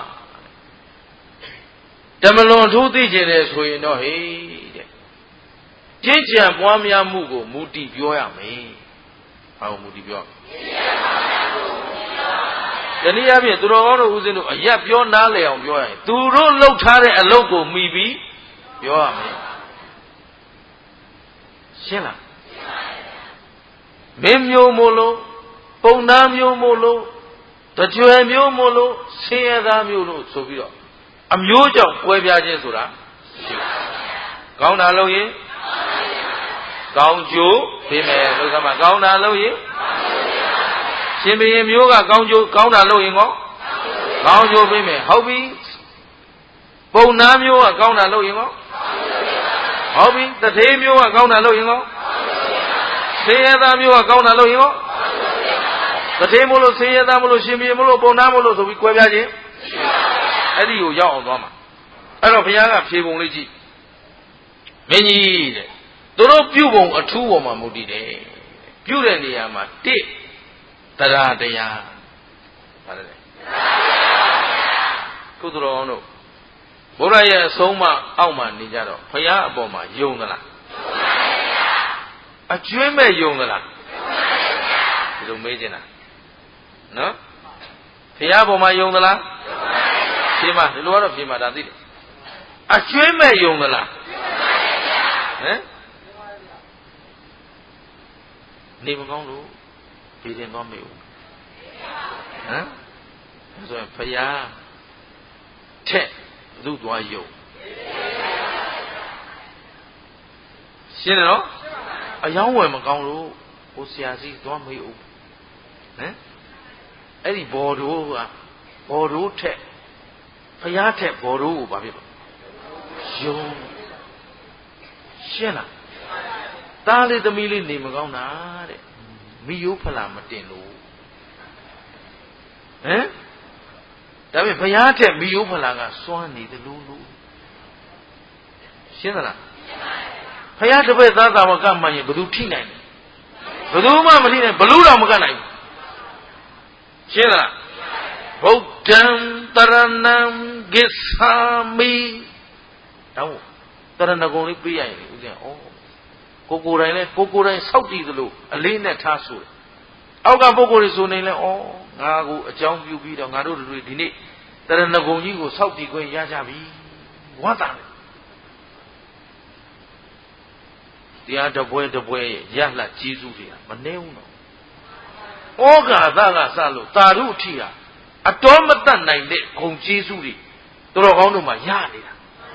ဓမ္မလွန်အထုသိကျင်တယ်ဆိုရင်တော့ဟေးတဲ့ကျင့်ကြံပွားများမှုကိုမူတည်ပြောရမယ်ဘာကိုမူတည်ပြောတနည်းအားဖြင့်သူတော်ကောင်းတို့ဦးဇင်းတို့အရက်ပြောနားလည်အောင်ပြောရရင်သူတို့လှုပ်ထားတဲ့အလုပ်ကိုမှီပြီးပြောရမယ်ရှင်းလားမင်းမျိုးမို့လို့ပုံနာမျိုးမို့လို့တကြွယ်မျိုးမို့လို့ဆင်းရဲသားမျိုးလို့ဆိုပြီးတော့အမျိုးကြောင့်ကွဲပြားခြင်းဆိုတာရှိတယ်ကောင်းတာလုပ်ရင်ကောင်းကျိုးပေးမယ်လို့ကမှကောင်းတာလုပ်ရင်ရှင်ဘုရင်မျိုးကကောင်းကျိုးကောင်းတာလုပ်ရင်ကောကောင်းကျိုးပေးမယ်ဟုတ်ပြီပုံနာမျိုးကကောင်းတာလုပ်ရင်ကောဟုတ်ပြီတထေးမျိုးကကောင်းတာလုပ်ရင်ကောဆင်းရဲသားမျိုးကကောင်းတာလုပ်ရင်ကောတထေးမို့လို့ဆင်းရဲသားမို့လို့ရှင်ဘုရင်မို့လို့ပုံနာမို့လို့ဆိုပြီးကွဲပြားခြင်းအဲ့ဒီကိုရောက်အောင်သွားမှာအဲ့တော့ဘုရားကဖြေပုံလေးကြည့်မင်းကြီးတဲ့သူတို့ပြုပုံအထူးပေါ်မှာမူတည်တယ်ပြုတဲ့နေရာမှာတစ်တရားတရားဗါတယ်ကုသတော်တို့ဘုရားရဲ့အဆုံးအမအောက်မှာနေကြတော့ဘုရားအပေါ်မှာယုံသလားအကျွမ်းမဲ့ယုံသလားဒီလိုမေးချင်တာနော်ဘုရားအပေါ်မှာယုံသလားဖြေမှာဒီလိုကတော့ဖြေမှာဒါသိတယ်အကျွမ်းမဲ့ယုံသလားဟမ်နေမကောင်းလို့ပြည်တင်သွားမေ့ဦးဟမ်ဆိုရင်ဖယားထက်လူသွားယုံရှင်းတယ်နော်အယောင်းဝယ်မကောင်းလို့ဟိုဆရာကြီးသွားမေးဦးဟမ်အဲ့ဒီဘော်ဒိုးကဘော်ဒိုးထက်ဖယားထက်ဘော်ဒိုးကိုဘာဖြစ်လို့ယုံရှင်းလားသားလေးသမီးလေးနေမကောင်းတာတဲ့မိယိုးဖလာမတင်လို့ဟမ်ဒါပေမဲ့ဘုရားထက်မိယိုးဖလာကစွမ်းနေတယ်လို့လို့ရှင်းသလားဘုရားတပည့်သားသားမကမှန်ရင်ဘယ်သူထိနိုင်လဲဘယ်သူမှမထိနိုင်ဘလူတော့မကနိုင်ဘူးရှင်းသလားဗုဒ္ဓံတရဏံဂစ္ဆာမိတော့တရဏဂုံလေးပြရရင်ဦးဇင်းဩကိုကိုယ်တိုင်လဲကိုကိုယ်တိုင်စောက်တည်သလိုအလေးနဲ့ထားဆိုတယ်အောက်ကပုဂ္ဂိုလ်တွေဆိုနေလဲဩငါကိုအကြောင်းပြုပြီးတော့ငါတို့တွေဒီနေ့တရဏဂုံကြီးကိုစောက်တည်ခွင့်ရကြပြီဝါတာတရားတပွဲတပွဲရလှကျေးဇူးတွေကမနှဲဘူးနော်ဩဃာသကစလို့သာဓုအထိဟာအတော်မတတ်နိုင်တဲ့ဂုံကျေးဇူးတွေတော်တော်ကောင်းတို့မှာရနေတာ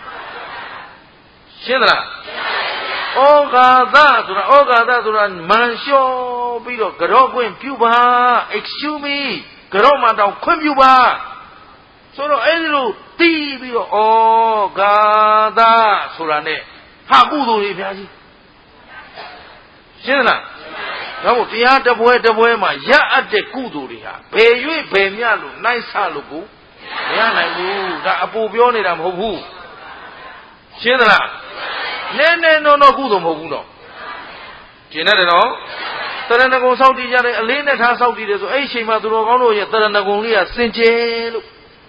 ရှင်းသလားဩဃာသဆိုတာဩဃာသဆိုတာမန်လျှော်ပြီးတော့ကြော့ခွင့်ပြုပါ excuse me ကြော့မှတောင်ခွင့်ပြုပါဆိုတော့အဲ့ဒီလိုတီးပြီးတော့ဩဃာသဆိုတာနဲ့ဟာကုသိုလ်တွေဗျာကြီးရှင်းလားဒါမို့တရားတပွဲတပွဲမှာရအပ်တဲ့ကုသိုလ်တွေဟာဘယ်၍ဘယ်မြလို့နိုင်ဆလို့ကိုမရနိုင်ဘူးဒါအပူပြောနေတာမဟုတ်ဘူးရှင်းသလားနဲနဲနော်နော်ကုသိုလ်မဟုတ်ဘူးတော့ကျင်တယ်နော်တရဏဂုံစောက်တည်ကြတယ်အလေးနဲ့ထားစောက်တည်တယ်ဆိုအဲ့ဒီအချိန်မှာသူတော်ကောင်းတို့ရဲ့တရဏဂုံလေးကစင်ကြယ်လို့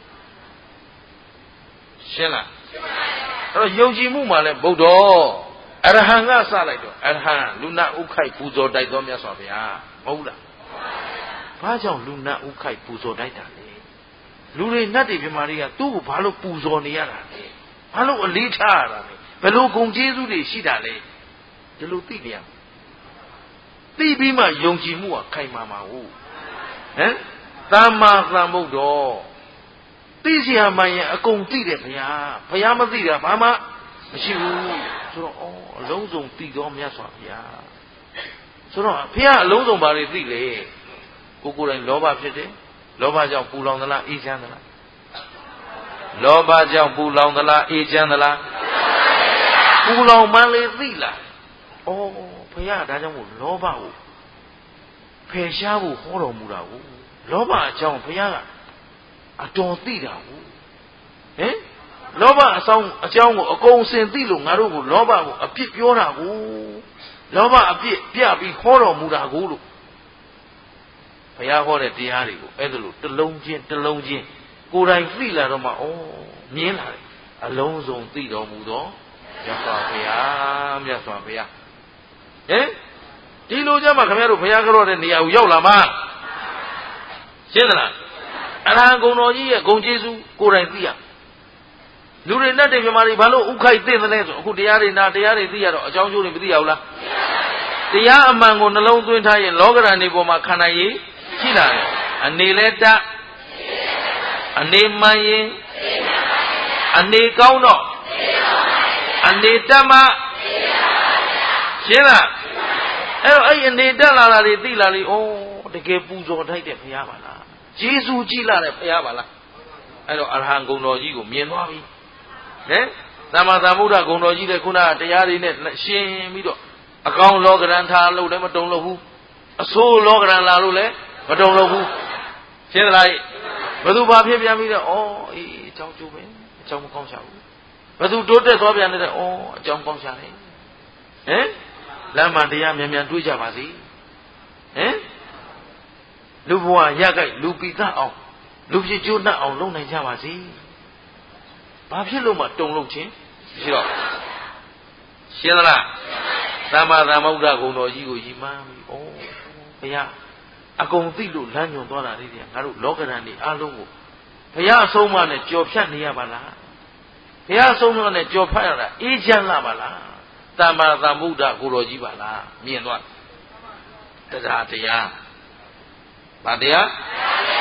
ရှင်းလားအဲ့တော့ယုံကြည်မှုမှာလဲဗုဒ္ဓအရဟံကစလိုက်တော့အရဟံလူနာဥခိုက်ပူဇော်တိုက်တော်မြတ်စွာဘုရားမဟုတ်လားဘာကြောင့်လူနာဥခိုက်ပူဇော်တိုက်တာလဲလူတွေနတ်တွေပြမာတွေကသူ့ကိုဘာလို့ပူဇော်နေရတာလဲဘာလို့အလေးထားရတာလဲဘယ်လိုဂုဏ်ကျေးဇူးတွေရှိတာလဲဒီလိုသိနေရသိပြီးမှယုံကြည်မှုကခိုင်မာမှာဟုတ်ဟမ်သမ္မာသမ္ဗုဒ္ဓောသိเสียမှရင်အကုန်သိတယ်ဘုရားဘုရားမသိတာဘာမှမရှိဘူးဆိုတော့အော်အလုံးစုံသိတော်မြတ်စွာဘုရားဆိုတော့ဘုရားအလုံးစုံဘာတွေသိလဲကိုကိုယ်တိုင်လောဘဖြစ်တယ်လောဘကြောင့်ပူလောင်သလားအေးချမ်းသလားလောဘကြောင့်ပူလောင်သလားအေးချမ်းသလားပူလောင်မှလေသိလားဩဘုရားဒါကြောင့်မို့လောဘကိုဖယ်ရှားဖို့ဟောတော်မူတာကိုလောဘအကြောင်းဘုရားကအတော်သိတာကိုဟင်လောဘအဆောင်အကြောင်းကိုအကုန်စင်သိလို့ငါတို့ကိုလောဘကိုအပြစ်ပြောတာကိုလောဘအပြစ်ပြပြီးဟောတော်မူတာကိုလို့ဘုရားဟောတဲ့တရားတွေကိုအဲ့ဒါလို့တစ်လုံးချင်းတစ်လုံးချင်းကိုယ်တိုင်သိလာတော့မှဩမြင်လာတယ်အလုံးစုံသိတော်မူတော့မြတ်စွာဘုရားမြတ်စွာဘုရားဟင်ဒီလိုကြမှာခင်ဗျားတို့ဘုရားကြောတဲ့နေရာကိုရောက်လာမှာရှင်းသလားအရဟံဂုဏ်တော်ကြီးရဲ့ဂုဏ်ကျေးဇူးကိုယ်တိုင်သိရလူတွေနဲ့တည်းပြမာတွေဘာလို့ဥခိုက်သိသလဲဆိုအခုတရားတွေနာတရားတွေသိရတော့အကြောင်းကျိုးတွေမသိရဘူးလားတရားအမှန်ကိုနှလုံးသွင်းထားရင်လောကဓာတ်နေပေါ်မှာခံနိုင်ရည်ရှိလာတယ်အနေလဲတအနေမှန်ရင်အနေကောင်းတော့အနေတတ်မှရှင်းလားအဲ့တော့အဲ့အနေတက်လာတာတွေသိလာလေဩတကယ်ပူဇော်ထိုက်တဲ့ဘုရားပါလားယေရှုကြည်လာတဲ့ဘုရားပါလားအဲ့တော့အရဟံဂုဏ်တော်ကြီးကိုမြင်သွားပြီဟင်သမ္မာသမ္ဗုဒ္ဓဂုဏ်တော်ကြီးတဲ့ခုနတရားတွေနဲ့ရှင်းပြီးတော့အကောင်လောကရန်ထားလို့လည်းမတုံလို့ဘူးအဆိုးလောကရန်လာလို့လည်းမတုံလို့ဘူးရှင်းသလားဘယ်သူဘာဖြစ်ပြန်ပြီးတော့ဩအေးအကြောင်းကျိုးပဲအကြောင်းမကောင်းချဘူးဘယ်သူတိုးတက်သွားပြန်တဲ့ဩအကြောင်းကောင်းချတယ်ဟင်လမ်းမှာတရားမြန်မြန်တွေးကြပါစေဟင်လူဘဝရကြိုက်လူပိသအောင်လူဖြစ်ကျိုးနှံ့အောင်လုပ်နိုင်ကြပါစေဘာဖြစ်လို့မှတုံလို့ချင်းရှိတော့ရှင်းသလားသမ္မာသမ္ဗုဒ္ဓဂုဏ်တော်ကြီးကိုရည်မှန်းပြီးဩဘုရားအကုန်သိလို့လမ်းညွန်သွားတာလေးတွေကငါတို့လောကဓာတ်နေအလုံးကိုဘုရားအဆုံးအမနဲ့ကြော်ဖြတ်နေရပါလားဘုရားအဆုံးအမနဲ့ကြော်ဖြတ်ရတာအေးချမ်းလာပါလားသမ္မာသမ္ဗုဒ္ဓကိုယ်တော်ကြီးပါလားမြင်သွားတရားတရားဗာတရား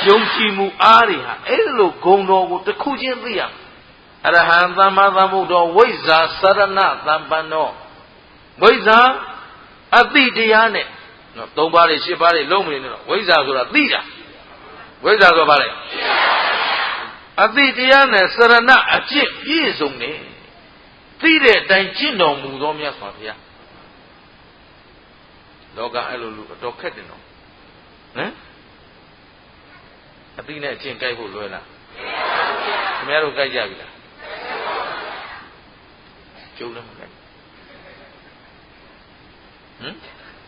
ယုံကြည်မှုအားတွေဟာအဲ့လိုဂုဏ်တော်ကိုတစ်ခုချင်းသိရအရဟံသမ္မာသမ္ဗုဒ္ဓဝိဇ္ဇာစရဏသမ္ပန္နောဝိဇ္ဇာအသိတရားနဲ့နော်သုံးပါးတွေရှစ်ပါးတွေလုံးမနေနဲ့တော့ဝိဇ္ဇာဆိုတာသိတာဝိဇ္ဇာဆိုပါလေအသိတရားနဲ့စရဏအကျင့်ပြည့်စုံနေသိတဲ့အတိုင်းကျင့်တော်မူသောမြတ်စွာဘုရားလောကအဲ့လိုလူအတော်ခက်တယ်နော်ဟမ်အသိနဲ့အကျင့်ကြိုက်ဖို့လွယ်လားခင်ဗျားတို့ကြိုက်ကြပြီလားကျုပ်လည်းမကြိုက်ဟမ်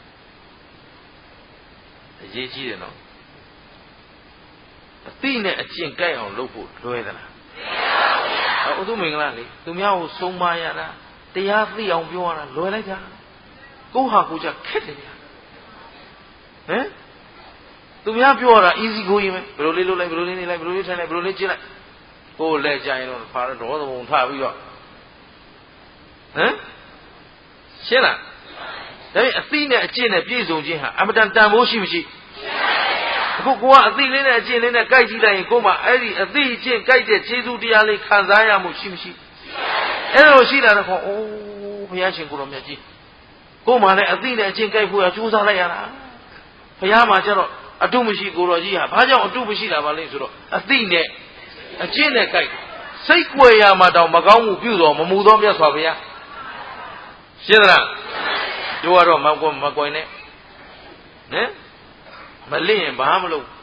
အရေးကြီးတယ်နော်အသိနဲ့အကျင့်ကြိုက်အောင်လုပ်ဖို့လွယ်သလားမရပါဘူးဗျာဥသုမင်္ဂလာလေသူများကိုဆုံးမရတာတရားသိအောင်ပြောရတာလွယ်လိုက်တာကိုယ့်ဟာကိုယ်ကြခက်တယ်ဗျာဟမ်သူများပြောတာ easy going ပဲဘယ်လိုလေးလုပ်လိုက်ဘယ်လိုလေးနေလိုက်ဘယ်လိုလေးထိုင်လိုက်ဘယ်လိုလေးကျင့်လိုက်ကိုယ်လက်ကြရင်တော့ဖာတော့ဒေါသဘုံထပြီးတော့ဟမ်ရှင်းလားဒါပေမဲ့အသိနဲ့အကျင့်နဲ့ပြည့်စုံခြင်းဟာအမတန်တန်ဖိုးရှိမရှိအခုကိုကအသိလေးနဲ့အကျင့်လေးနဲ့ကြိုက်ကြည့်လိုက်ရင်ကိုယ်မှအဲ့ဒီအသိအကျင့်ကြိုက်တဲ့ခြေစုတရားလေးခံစားရမှုရှိမရှိအဲ့လိုရှိလာတော့ခေါ်အိုးဘုရားရှင်ကိုတော်မြတ်ကြီးကိုယ်မှလည်းအသိနဲ့အကျင့်ကြိုက်ဖို့ရကြိုးစားလိုက်ရတာဘုရားမှာကျတော့အတုမရှိကိုတော်ကြီးဟာဘာကြောင့်အတုမရှိတာပါလဲဆိုတော့အသိနဲ့အကျင့်နဲ့ကြိုက်စိတ်ကြွယ်ရမှာတောင်မကောင်းမှုပြုတော်မမူသောမြတ်စွာဘုရားရှင်းသလားတို့ကတော့မကွမကွင်နဲ့ဟမ်မလင့်ရင်ဘာမလုပ်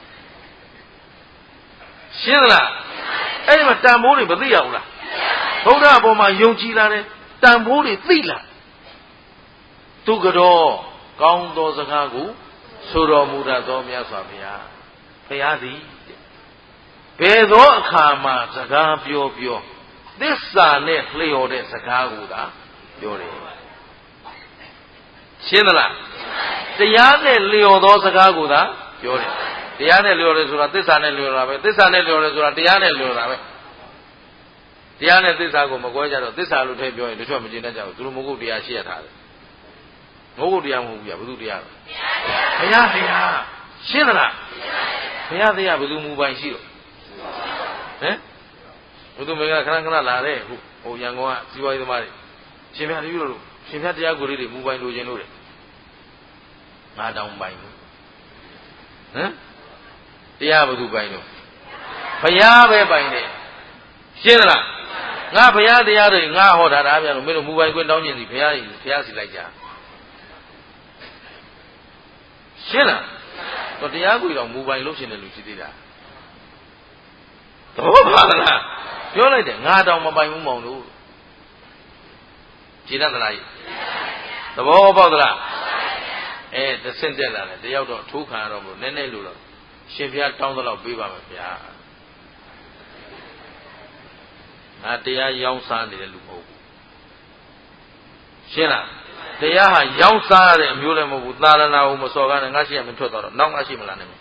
ရှင်းသလားအဲ့ဒီမှာတန်ဖိုးတွေမသိရဘူးလားဘုရားအပေါ်မှာယုံကြည်လာတယ်တန်ဖိုးတွေသိလာသူကတော့ကောင်းသောစကားကိုဆိုတော်မူတတ်သောမြတ်စွာဘုရားဘုရားသည်ဘယ်သောအခါမှစကားပြောပြောသစ္စာနဲ့လျော်တဲ့စကားကိုသာပြောတယ်ရှင်းသလားတရားနဲ့လျော်သောစကားကိုသာပြောတယ်တရားနဲ့လျော်တယ်ဆိုတာသစ္စာနဲ့လျော်တာပဲသစ္စာနဲ့လျော်တယ်ဆိုတာတရားနဲ့လျော်တာပဲတရားနဲ့သစ္စာကိုမကွဲကြတော့သစ္စာလို့ထည့်ပြောရင်တချို့မကျေနပ်ကြဘူးသူတို့မဟုတ်တရားရှိရထားတယ်မဟုတ်တရားမဟုတ်ဘူးဗျာဘုသူတရားဘုရားတရားရှင်းသလားဘုရားတရားဘယ်သူမူပိုင်ရှိတော့ဟမ်ဘုသူမင်းကခဏခဏလာတယ်ဟိုဟိုရန်ကုန်ကစီးပွားရေးသမားတွေရှင်ပြတည်းလို့ရှင်ပြတရားကိုလေးတွေမူပိုင်လိုချင်လို့တယ်ငါတောင်ပိုင်လို့ဟမ်တရားဘယ်သူပိုင်လို့ဘုရားပဲပိုင်တယ်ရှင်းသလားငါဘုရားတရားတွေငါဟောတာဒါပြန်လို့မင်းတို့မူပိုင်ခွင့်တောင်းကျင်စီဘုရားကြီးဘုရားစီလိုက်ကြရှင်းလားတော့တရားကိုတော့မူပိုင်လို့ရှင်တယ်လူရှိသေးတာသဘောပါလားပြောလိုက်တယ်ငါတောင်မပိုင်ဘူးမောင်တို့ကြည်တတ်သလားသဘောပေါက်သလားအဲတဆင့်တက်လာတယ်တယောက်တော့ထိုးခံရတော့မလို့နည်းနည်းလို့တော့ရှင်ဘုရားတောင်းသလောက်ပေးပါမယ်ဗျာငါတရားရောင်းစားနေတဲ့လူမဟုတ်ဘူးရှင်းလားတရားဟာရောင်းစားရတဲ့အမျိုးလည်းမဟုတ်ဘူးသာရဏဟုမစော်ကားနဲ့ငါရှိရမထွက်တော့နောက်ငါရှိမလားနဲ့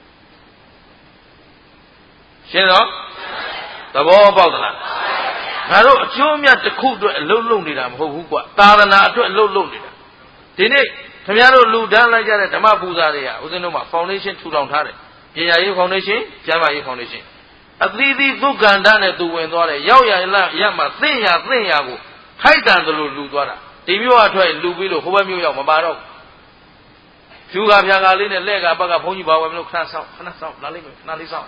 ရှင်းတော့သဘောပေါက်သလားငါတို့အကျိုးအမြတ်တစ်ခုအတွက်အလုပ်လုပ်နေတာမဟုတ်ဘူးကွာသာရဏအတွက်အလုပ်လုပ်နေတာဒီနေ့ခင်ဗျားတို့လူဒန်းလိုက်ကြတဲ့ဓမ္မပူဇာတွေကဦးဇင်းတို့မှာ foundation ထူထောင်ထားတယ်ပညာရေး foundation ကျမ်းမာရေး foundation အသီးသီးသုက္ကန္တနဲ့သူဝင်သွားတယ်ရောက်ရရမှာသိရသိရကိုခိုက်တန်တယ်လို့လူသွားတာဒီမျိုးအထွက်လူပြီးလို့ဟိုဘက်မျိုးရောက်မပါတော့ဖြူကဖြာကလေးနဲ့လက်ကပတ်ကဘုန်းကြီးပါဝယ်မလို့ခဏဆောင်ခဏဆောင်လာလိမ့်မယ်ခဏလေးဆောင်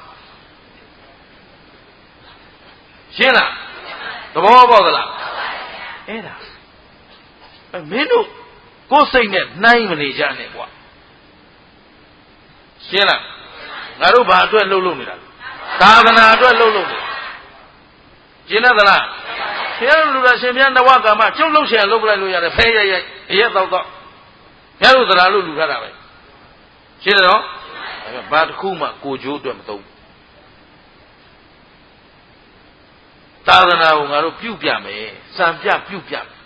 ရှင်းလားသဘောပေါက်သလားအဲ့ဒါမင်းတို့ကိုယ်စိတ်နဲ့နှိုင်းမနေကြနဲ့ကွာရှင်းလားငါတို့ဘာအတွက်လှုပ်လှုပ်နေတာသာသနာအတွက်လှုပ်လှုပ်နေရှင်းသလားဘုရားလူတော်ရှင်ဘုရားနဝကာမကျုပ်လှုပ်ရှင်လှုပ်လိုက်လို့ရတယ်ဖဲရရအရက်တော့တော့ဘုရားလူသလားလို့လူထားတာပဲရှင်းတယ်နော်ဘာတစ်ခုမှကိုကျိုးအတွက်မသုံးသာသနာကိုငါတို့ပြုပြမယ်စံပြပြုပြမယ်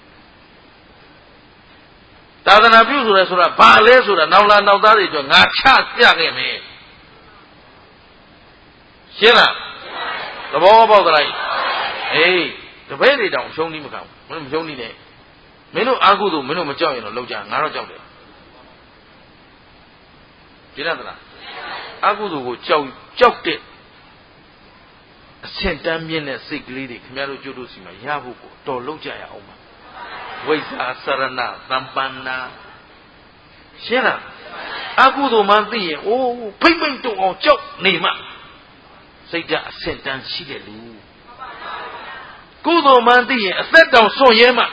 သာသနာပြုဆိုရဲဆိုတာဘာလဲဆိုတာနောက်လာနောက်သားတွေအတွက်ငါချပြခဲ့မယ်ရှင်းလားသဘောပေါက်သလားအေးတပည့်တွေတောင်ရှုံးနေမကောင်းမင်းမရှုံးနေနဲ့မင်းတို့အာဟုသူမင်းတို့မကြောက်ရင်တော့လောက်ကြငါတော့ကြောက်တယ်ကြည့်ရသလားအကုသိုလ်ကိုကြောက်ကြောက်တဲ့အဆင့်တန်းမြင့်တဲ့စိတ်ကလေးတွေခင်ဗျားတို့ကျွတ်တို့စီမှာရဖို့ကိုတော်လုံးကြရအောင်ပါဝိဇ္ဇာစရဏသံပန္နာရှင်းလားအကုသိုလ်မှသိရင်အိုးဖိမ့်ဖိမ့်တုံအောင်ကြောက်နေမှစိတ်ဓာတ်အဆင့်တန်းရှိတဲ့လူကုသိုလ်မှသိရင်အသက်တောင်စွန့်ရဲမှ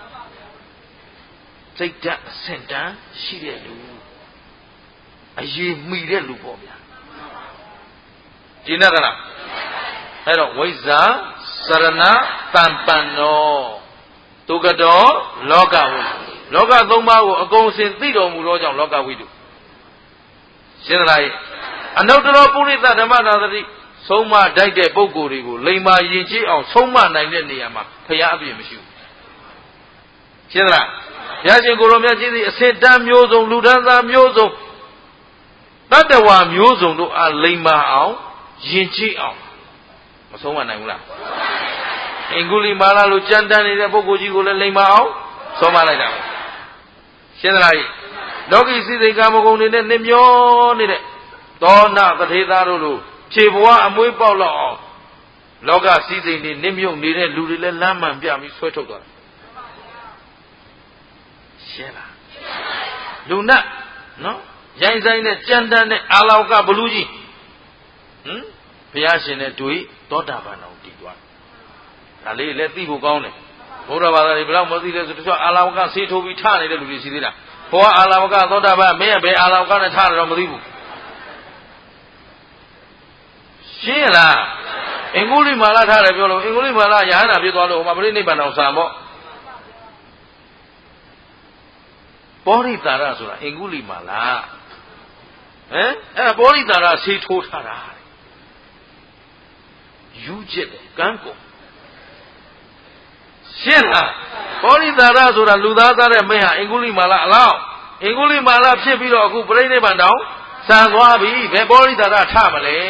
စိတ်ဓာတ်အဆင့်တန်းရှိတဲ့လူအရေးမိတဲ့လူပေါ့ဗျာကျင့်တတ်လားအဲ့တော့ဝိဇ္ဇာစရဏတံပန္နောဒုက္ကတောလောကဝိလောကသုံးပါးကိုအကုန်စင်သိတော်မူသောကြောင့်လောကဝိတုရှင်းသလားအနုတ္တရောပုရိသဓမ္မသာတိဆုံးမတိုက်တဲ့ပုဂ္ဂိုလ်တွေကိုလိမ္မာယဉ်ကျေးအောင်ဆုံးမနိုင်တဲ့နေရာမှာဖရာအပြည့်မရှိဘူးရှင်းသလားဘုရားရှင်ကိုယ်တော်မြတ်ကြီးသည်အစစ်တမ်းမျိုးစုံလူဒန်းသားမျိုးစုံတတ္တဝါမျိုးစုံတို့အားလိမ္မာအောင်ယဉ်ကျေးအောင်မဆုံးမနိုင်ဘူးလားအင်္ဂုလိမာလာလိုကြမ်းတမ်းနေတဲ့ပုဂ္ဂိုလ်ကြီးကိုလည်းလိမ္မာအောင်ဆုံးမလိုက်တာပဲရှင်းသလားလောကီစိစိကာမဂုဏ်တွေနဲ့နှမျောနေတဲ့သောနာတထေသားတို့လိုခြေဘဝအမွေးပေါက်လောက်အောင်လောကစိစိတွေနှမြုပ်နေတဲ့လူတွေလည်းလမ်းမှန်ပြပြီးဆွဲထုတ်သွားတယ်ရှင်းလားလူနတ်နော်ရိုင်းဆိုင်နဲ့ကြမ်းတမ်းတဲ့အာလောကဘလူကြီးဟမ်ဘုရားရှင်နဲ့တွေ့သောတာပန်အောင်တည်သွားဒါလေးလည်းသိဖို့ကောင်းတယ်ဘုရားဘာသာတွေဘယ်တော့မသိလဲဆိုတော့အာလောကဆေးထိုးပြီးထနေတဲ့လူတွေရှိသေးလားဘောအာလောကသောတာပန်မင်းရဲ့ဘယ်အာလောကနဲ့ထတယ်တော့မသိဘူးရှင်းလားအင်္ဂုလိမာလာထားတယ်ပြောလို့အင်္ဂုလိမာလာယဟန္တာဖြစ်သွားလို့ဟိုမှာပြိဋိနိဗ္ဗာန်အောင်ဆံပေါ့ဘောရိတာရဆိုတာအင်္ဂုလိမာလာဟမ်အဲ့ဒါဘောရိတာရဆေးထိုးထားတာယူကျစ်တယ်ကန်းကုန်ရှင်းလားဘောရိတာရဆိုတာလူသားသားတဲ့မင်းဟာအင်္ဂုလိမာလာအလောင်းအင်္ဂုလိမာလာဖြစ်ပြီးတော့အခုပြိဋိနိဗ္ဗာန်တောင်ဆံသွားပြီဘယ်ဘောရိတာရထမလဲ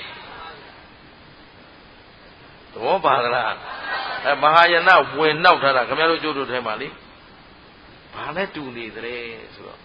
သဘောပါသလားအဲမဟာယနာဝင်နောက်ထားတာခင်ဗျားတို့ကျိုးတို့ထဲမှာလေဘာနဲ့တူနေသလဲဆိုတော့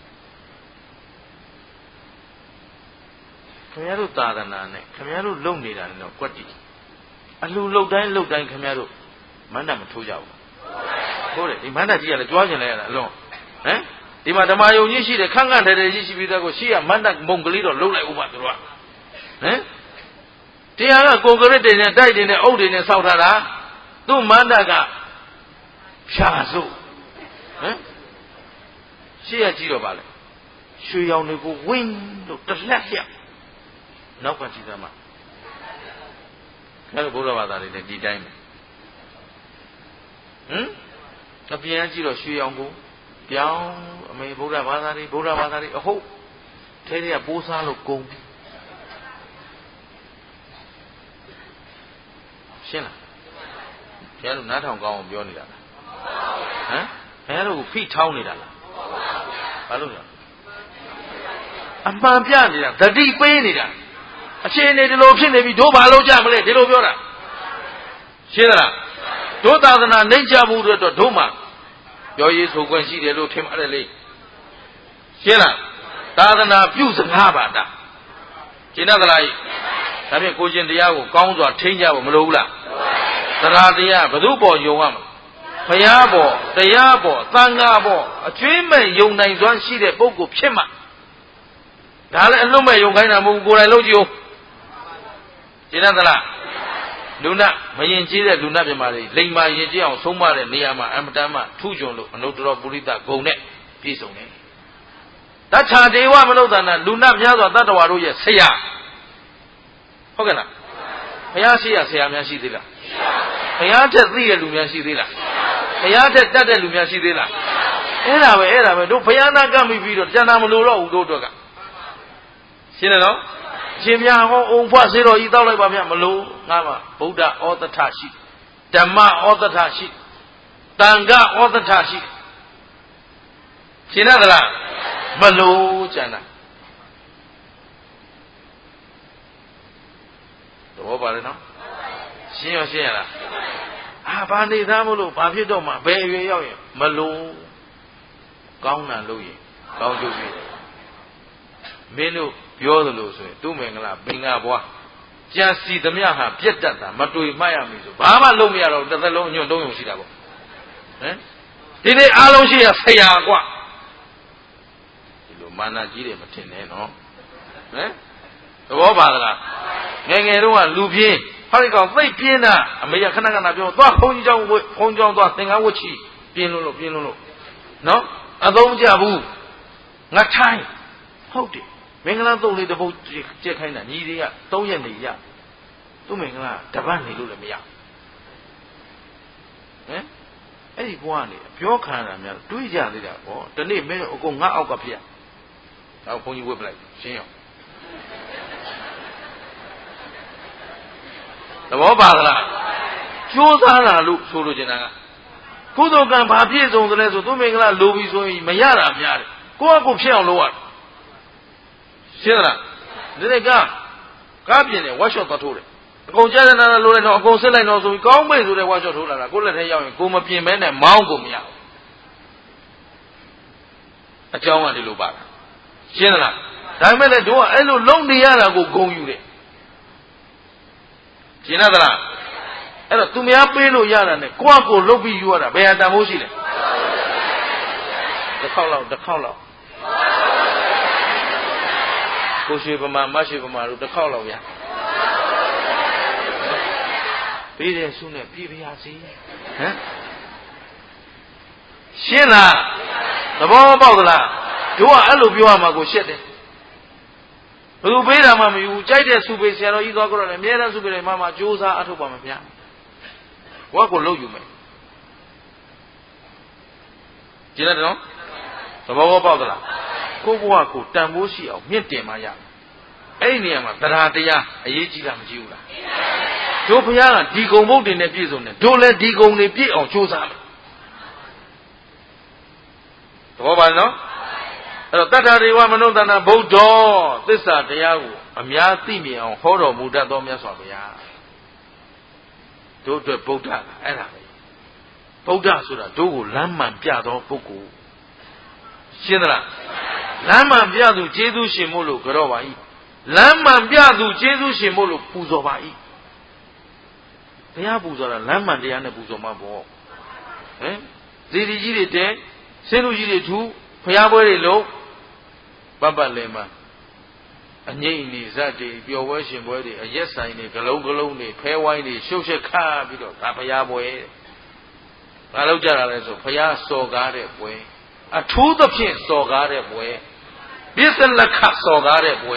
ခင်ဗျားတို့သာသနာနဲ့ခင်ဗျားတို့လုံနေတာနဲ့တော့ကွက်တီအလှလှုပ်တိုင်းလှုပ်တိုင်းခင်ဗျားတို့မန္တမထိုးကြဘူးဟုတ်တယ်ဒီမန္တကြီးကလည်းကြွားကျင်လိုက်ရတာအလုံးဟမ်ဒီမှာဓမ္မယုံကြီးရှိတယ်ခန့်ခန့်တယ်တယ်ရှိရှိပြီးသားကိုရှိရမန္တမုံကလေးတော့လှုပ်လိုက်ဦးပါသူတို့ကဟမ်တရားကကိုကရစ်တွေနဲ့တိုက်တွေနဲ့အုပ်တွေနဲ့စောက်ထားတာသူ့မန္တကဖြာစုဟမ်ရှေ့ရကြည့်တော့ပါလေရွှေရောင်တွေကိုဝင်းလို့တလက်လျက်နောက်ကကြည့်သမှာအဲ့ဒါဘုရားဘာသာတွေလည်းဒီတိုင်းပဲဟမ်အပြန်ကြည့်တော့ရွှေရောင်ကိုပြောင်းအမေဘုရားဘာသာတွေဘုရားဘာသာတွေအဟုတ်ထဲထဲကပိုးစားလို့ကုန်ပြီရှင်းလားဘုရားတို့နားထောင်ကောင်းအောင်ပြောနေတာလားဟမ်ဘုရားတို့ကိုဖိထောင်းနေတာလားဘာလို့လဲအမှန်ပြနေတာတတိပေးနေတာအခြေအနေဒီလိုဖြစ်နေပြီတို့ဘာလုပ်ကြမလဲဒီလိုပြောတာရှင်းလားတို့သာသနာနှိမ့်ချမှုတွေတော့တို့မှပြောရေးဆိုခွင့်ရှိတယ်လို့ထင်ပါတယ်လေရှင်းလားသာသနာပြုစကားပါတာရှင်းသလားဒါဖြင့်ကိုရှင်တရားကိုကောင်းစွာထိန်းကြဖို့မလိုဘူးလားသရတရားဘု து ပေါ်ယုံရမှာဘုရားပေါ်တရားပေါ်သံဃာပေါ်အကျွေးမဲ့ယုံနိုင်စွမ်းရှိတဲ့ပုဂ္ဂိုလ်ဖြစ်မှာဒါလည်းအလွတ်မဲ့ယုံခိုင်းတာမဟုတ်ဘူးကိုယ်တိုင်လုပ်ကြည့်ဦးရှင်းသလားလူနာမရင်ကြီးတဲ့လူနာပြမာတွေလိမ္မာရင်ကြီးအောင်ဆုံးမတဲ့နေရာမှာအမတန်မှထူးချွန်လို့အနုတ္တရပုရိသဂုံနဲ့ပြည့်စုံတယ်တခြားဒေဝမနုဿာနာလူနာများစွာတတ္တဝါတို့ရဲ့ဆရာဟုတ်ကဲ့လားဘုရားရှိရဆရာများရှိသေးလားဘုရားထက်သိတဲ့လူများရှိသေးလားဘုရားထက်တတ်တဲ့လူများရှိသေးလားအဲ့ဒါပဲအဲ့ဒါပဲတို့ဘုရားနာကပ်ပြီးတော့ကျန်တာမလိုတော့ဘူးတို့တော့ကရှင်းတယ်နော်ရှင်များဟောအုံဖွားစေတော်ကြီးတောက်လိုက်ပါဗျမလို့ငါမှဗုဒ္ဓဩတထရှိဓမ္မဩတထရှိတန်ခဩတထရှိရှင်းသလားမလို့ကျန်တာသဘောပါလေနော်ရှင်းရရှင်းရလားအာဘာနေသားမလို့ဘာဖြစ်တော့မှဘယ်အရွယ်ရောက်ရင်မလို့ကောင်းတာလို့ရင်ကောင်းကျိုးပြီမင်းတို့ပြောသလိုဆိုရင်သူ့မင်္ဂလာဘင်္ဂဘွားကြံစီသမျှဟာပြက်တတ်တာမတွေ့မှတ်ရမည်ဆိုဘာမှလုံးမရတော့တစ်သက်လုံးအညွန့်တုံးယုံရှိတာပေါ့ဟမ်ဒီနေ့အားလုံးရှိရဆရာကွဒီလိုမာနကြီးတယ်မထင်နဲ့နော်ဟမ်သဘောပါသလားငယ်ငယ်တုန်းကလူပြင်းဟာဒီကောင်သိပ်ပြင်းတာအမေကခဏခဏပြောသွားဘုန်းကြီးเจ้าဘုန်းကြီးเจ้าသွားသင်္ကန်းဝတ်ချီပြင်းလို့လို့ပြင်းလို့လို့နော်အသုံးကြဘူးငါထိုင်းဟုတ်တယ်မင်္ဂလာသုံးလေးတစ်ပုတ်ကျက်ခိုင်းတာညီတွေကသုံးရက်နေရသူ့မင်္ဂလာတပတ်နေလို့လည်းမရဟမ်အဲ့ဒီဘွားနေပြောခံတာများတွေးကြသေးတာပေါ့ဒီနေ့မင်းတို့အကုန်ငါအောက်ကဖြစ်တော့ဘုန်းကြီးဝတ်ပလိုက်ရှင်းရောသဘောပါသလားကြိုးစားတာလို့ဆိုလိုချင်တာကကုသိုလ်ကံဘာပြည့်စုံသလဲဆိုသူ့မင်္ဂလာလိုပြီဆိုရင်မရတာများတယ်ကိုယ့်အကူဖြစ်အောင်လုပ်ရတယ်ရှင်းသလားဒီနေ့ကကားပြင်းတယ်ဝါရှော့သွားထိုးတယ်အကုန်ကြားနေတာလိုလိုက်တော့အကုန်စစ်လိုက်တော့ဆိုပြီးကောင်းမိတ်ဆိုတဲ့ဝါရှော့ထိုးလာတာကိုယ့်လက်ထဲရောက်ရင်ကိုမပြင်းမဲနဲ့မောင်းကိုမရဘူးအကြောင်းကဒီလိုပါလားရှင်းသလားဒါပေမဲ့လည်းတို့ကအဲ့လိုလုံနေရတာကိုဂုံယူတယ်ရှင်းသလားအဲ့တော့သူများပေးလို့ရတာနဲ့ကိုယ့်အကိုလုတ်ပြီးယူရတာဘယ်ဟာတန်ဖိုးရှိလဲတစ်ခေါက်လောက်တစ်ခေါက်လောက်ကိုရွှေပမာမရွှေပမာတို့တစ်ခေါက်လောက်ရပြီးတဲ့ဆုနဲ့ပြည်ပြရစီဟမ်ရှင်းလားသဘောပေါက်သလားတို့ကအဲ့လိုပြောရမှာကိုရှက်တယ်ဘယ်သူပေးတာမှမယူကြိုက်တဲ့ဆုပေးဆရာတော်ကြီးသွားကြတော့လည်းအများအားဆုပေးတယ်မှမှကြိုးစားအထုတ်ပါမဗျာဘဝကိုလုတ်ယူမယ်ကြည့်လိုက်တော့သဘောပေါက်သလားကိုဘဝကိုတန်ဖိုးရှိအောင်မြင့်တင်မှရအဲ့ဒီနေရာမှာတရားတရားအရေးကြီးတာမကြည့်ဘူးလားတို့ဘုရားကဒီကုံဘုတ်တင်နဲ့ပြည့်စုံတယ်တို့လည်းဒီကုံတွေပြည့်အောင်ကြိုးစားမယ်သဘောပါနော်အဲ့တော့တတ္ထဒေဝမနုဿနာဗုဒ္ဓောသစ္စာတရားကိုအများသိမြင်အောင်ဟောတော်မူတတ်သောမြတ်စွာဘုရားတို့အတွက်ဗုဒ္ဓကအဲ့ဒါပဲဗုဒ္ဓဆိုတာတို့ကိုလမ်းမှန်ပြသောပုဂ္ဂိုလ်ရှင်းသလားလမ်းမှန်ပြသူကျေးဇူးရှင်မို့လို့ကြော့ပါ၏လမ်းမှန်ပြသူကျေးဇူးရှင်မို့လို့ပူဇော်ပါ၏တရားပူဇော်တာလမ်းမှန်တရားနဲ့ပူဇော်မှာပေါ့ဟမ်ဇီတိကြီးတွေတဲဆင်းလူကြီးတွေထူဖျားပွဲတွေလုံးပတ်ပတ်လည်မှာအငိမ့်နေဇတ်တွေပျော်ပွဲရှင်ပွဲတွေအရက်ဆိုင်တွေဂလုံးဂလုံးတွေဖဲဝိုင်းတွေရှုပ်ရှက်ခါပြီးတော့ဒါဖျားပွဲဘာလို့ကြတာလဲဆိုဖျားစော်ကားတဲ့ပွဲအထူးသဖြင့်စော်ကားတဲ့ပွဲပြစ္ဆလက်ခစော်ကားတဲ့ပွဲ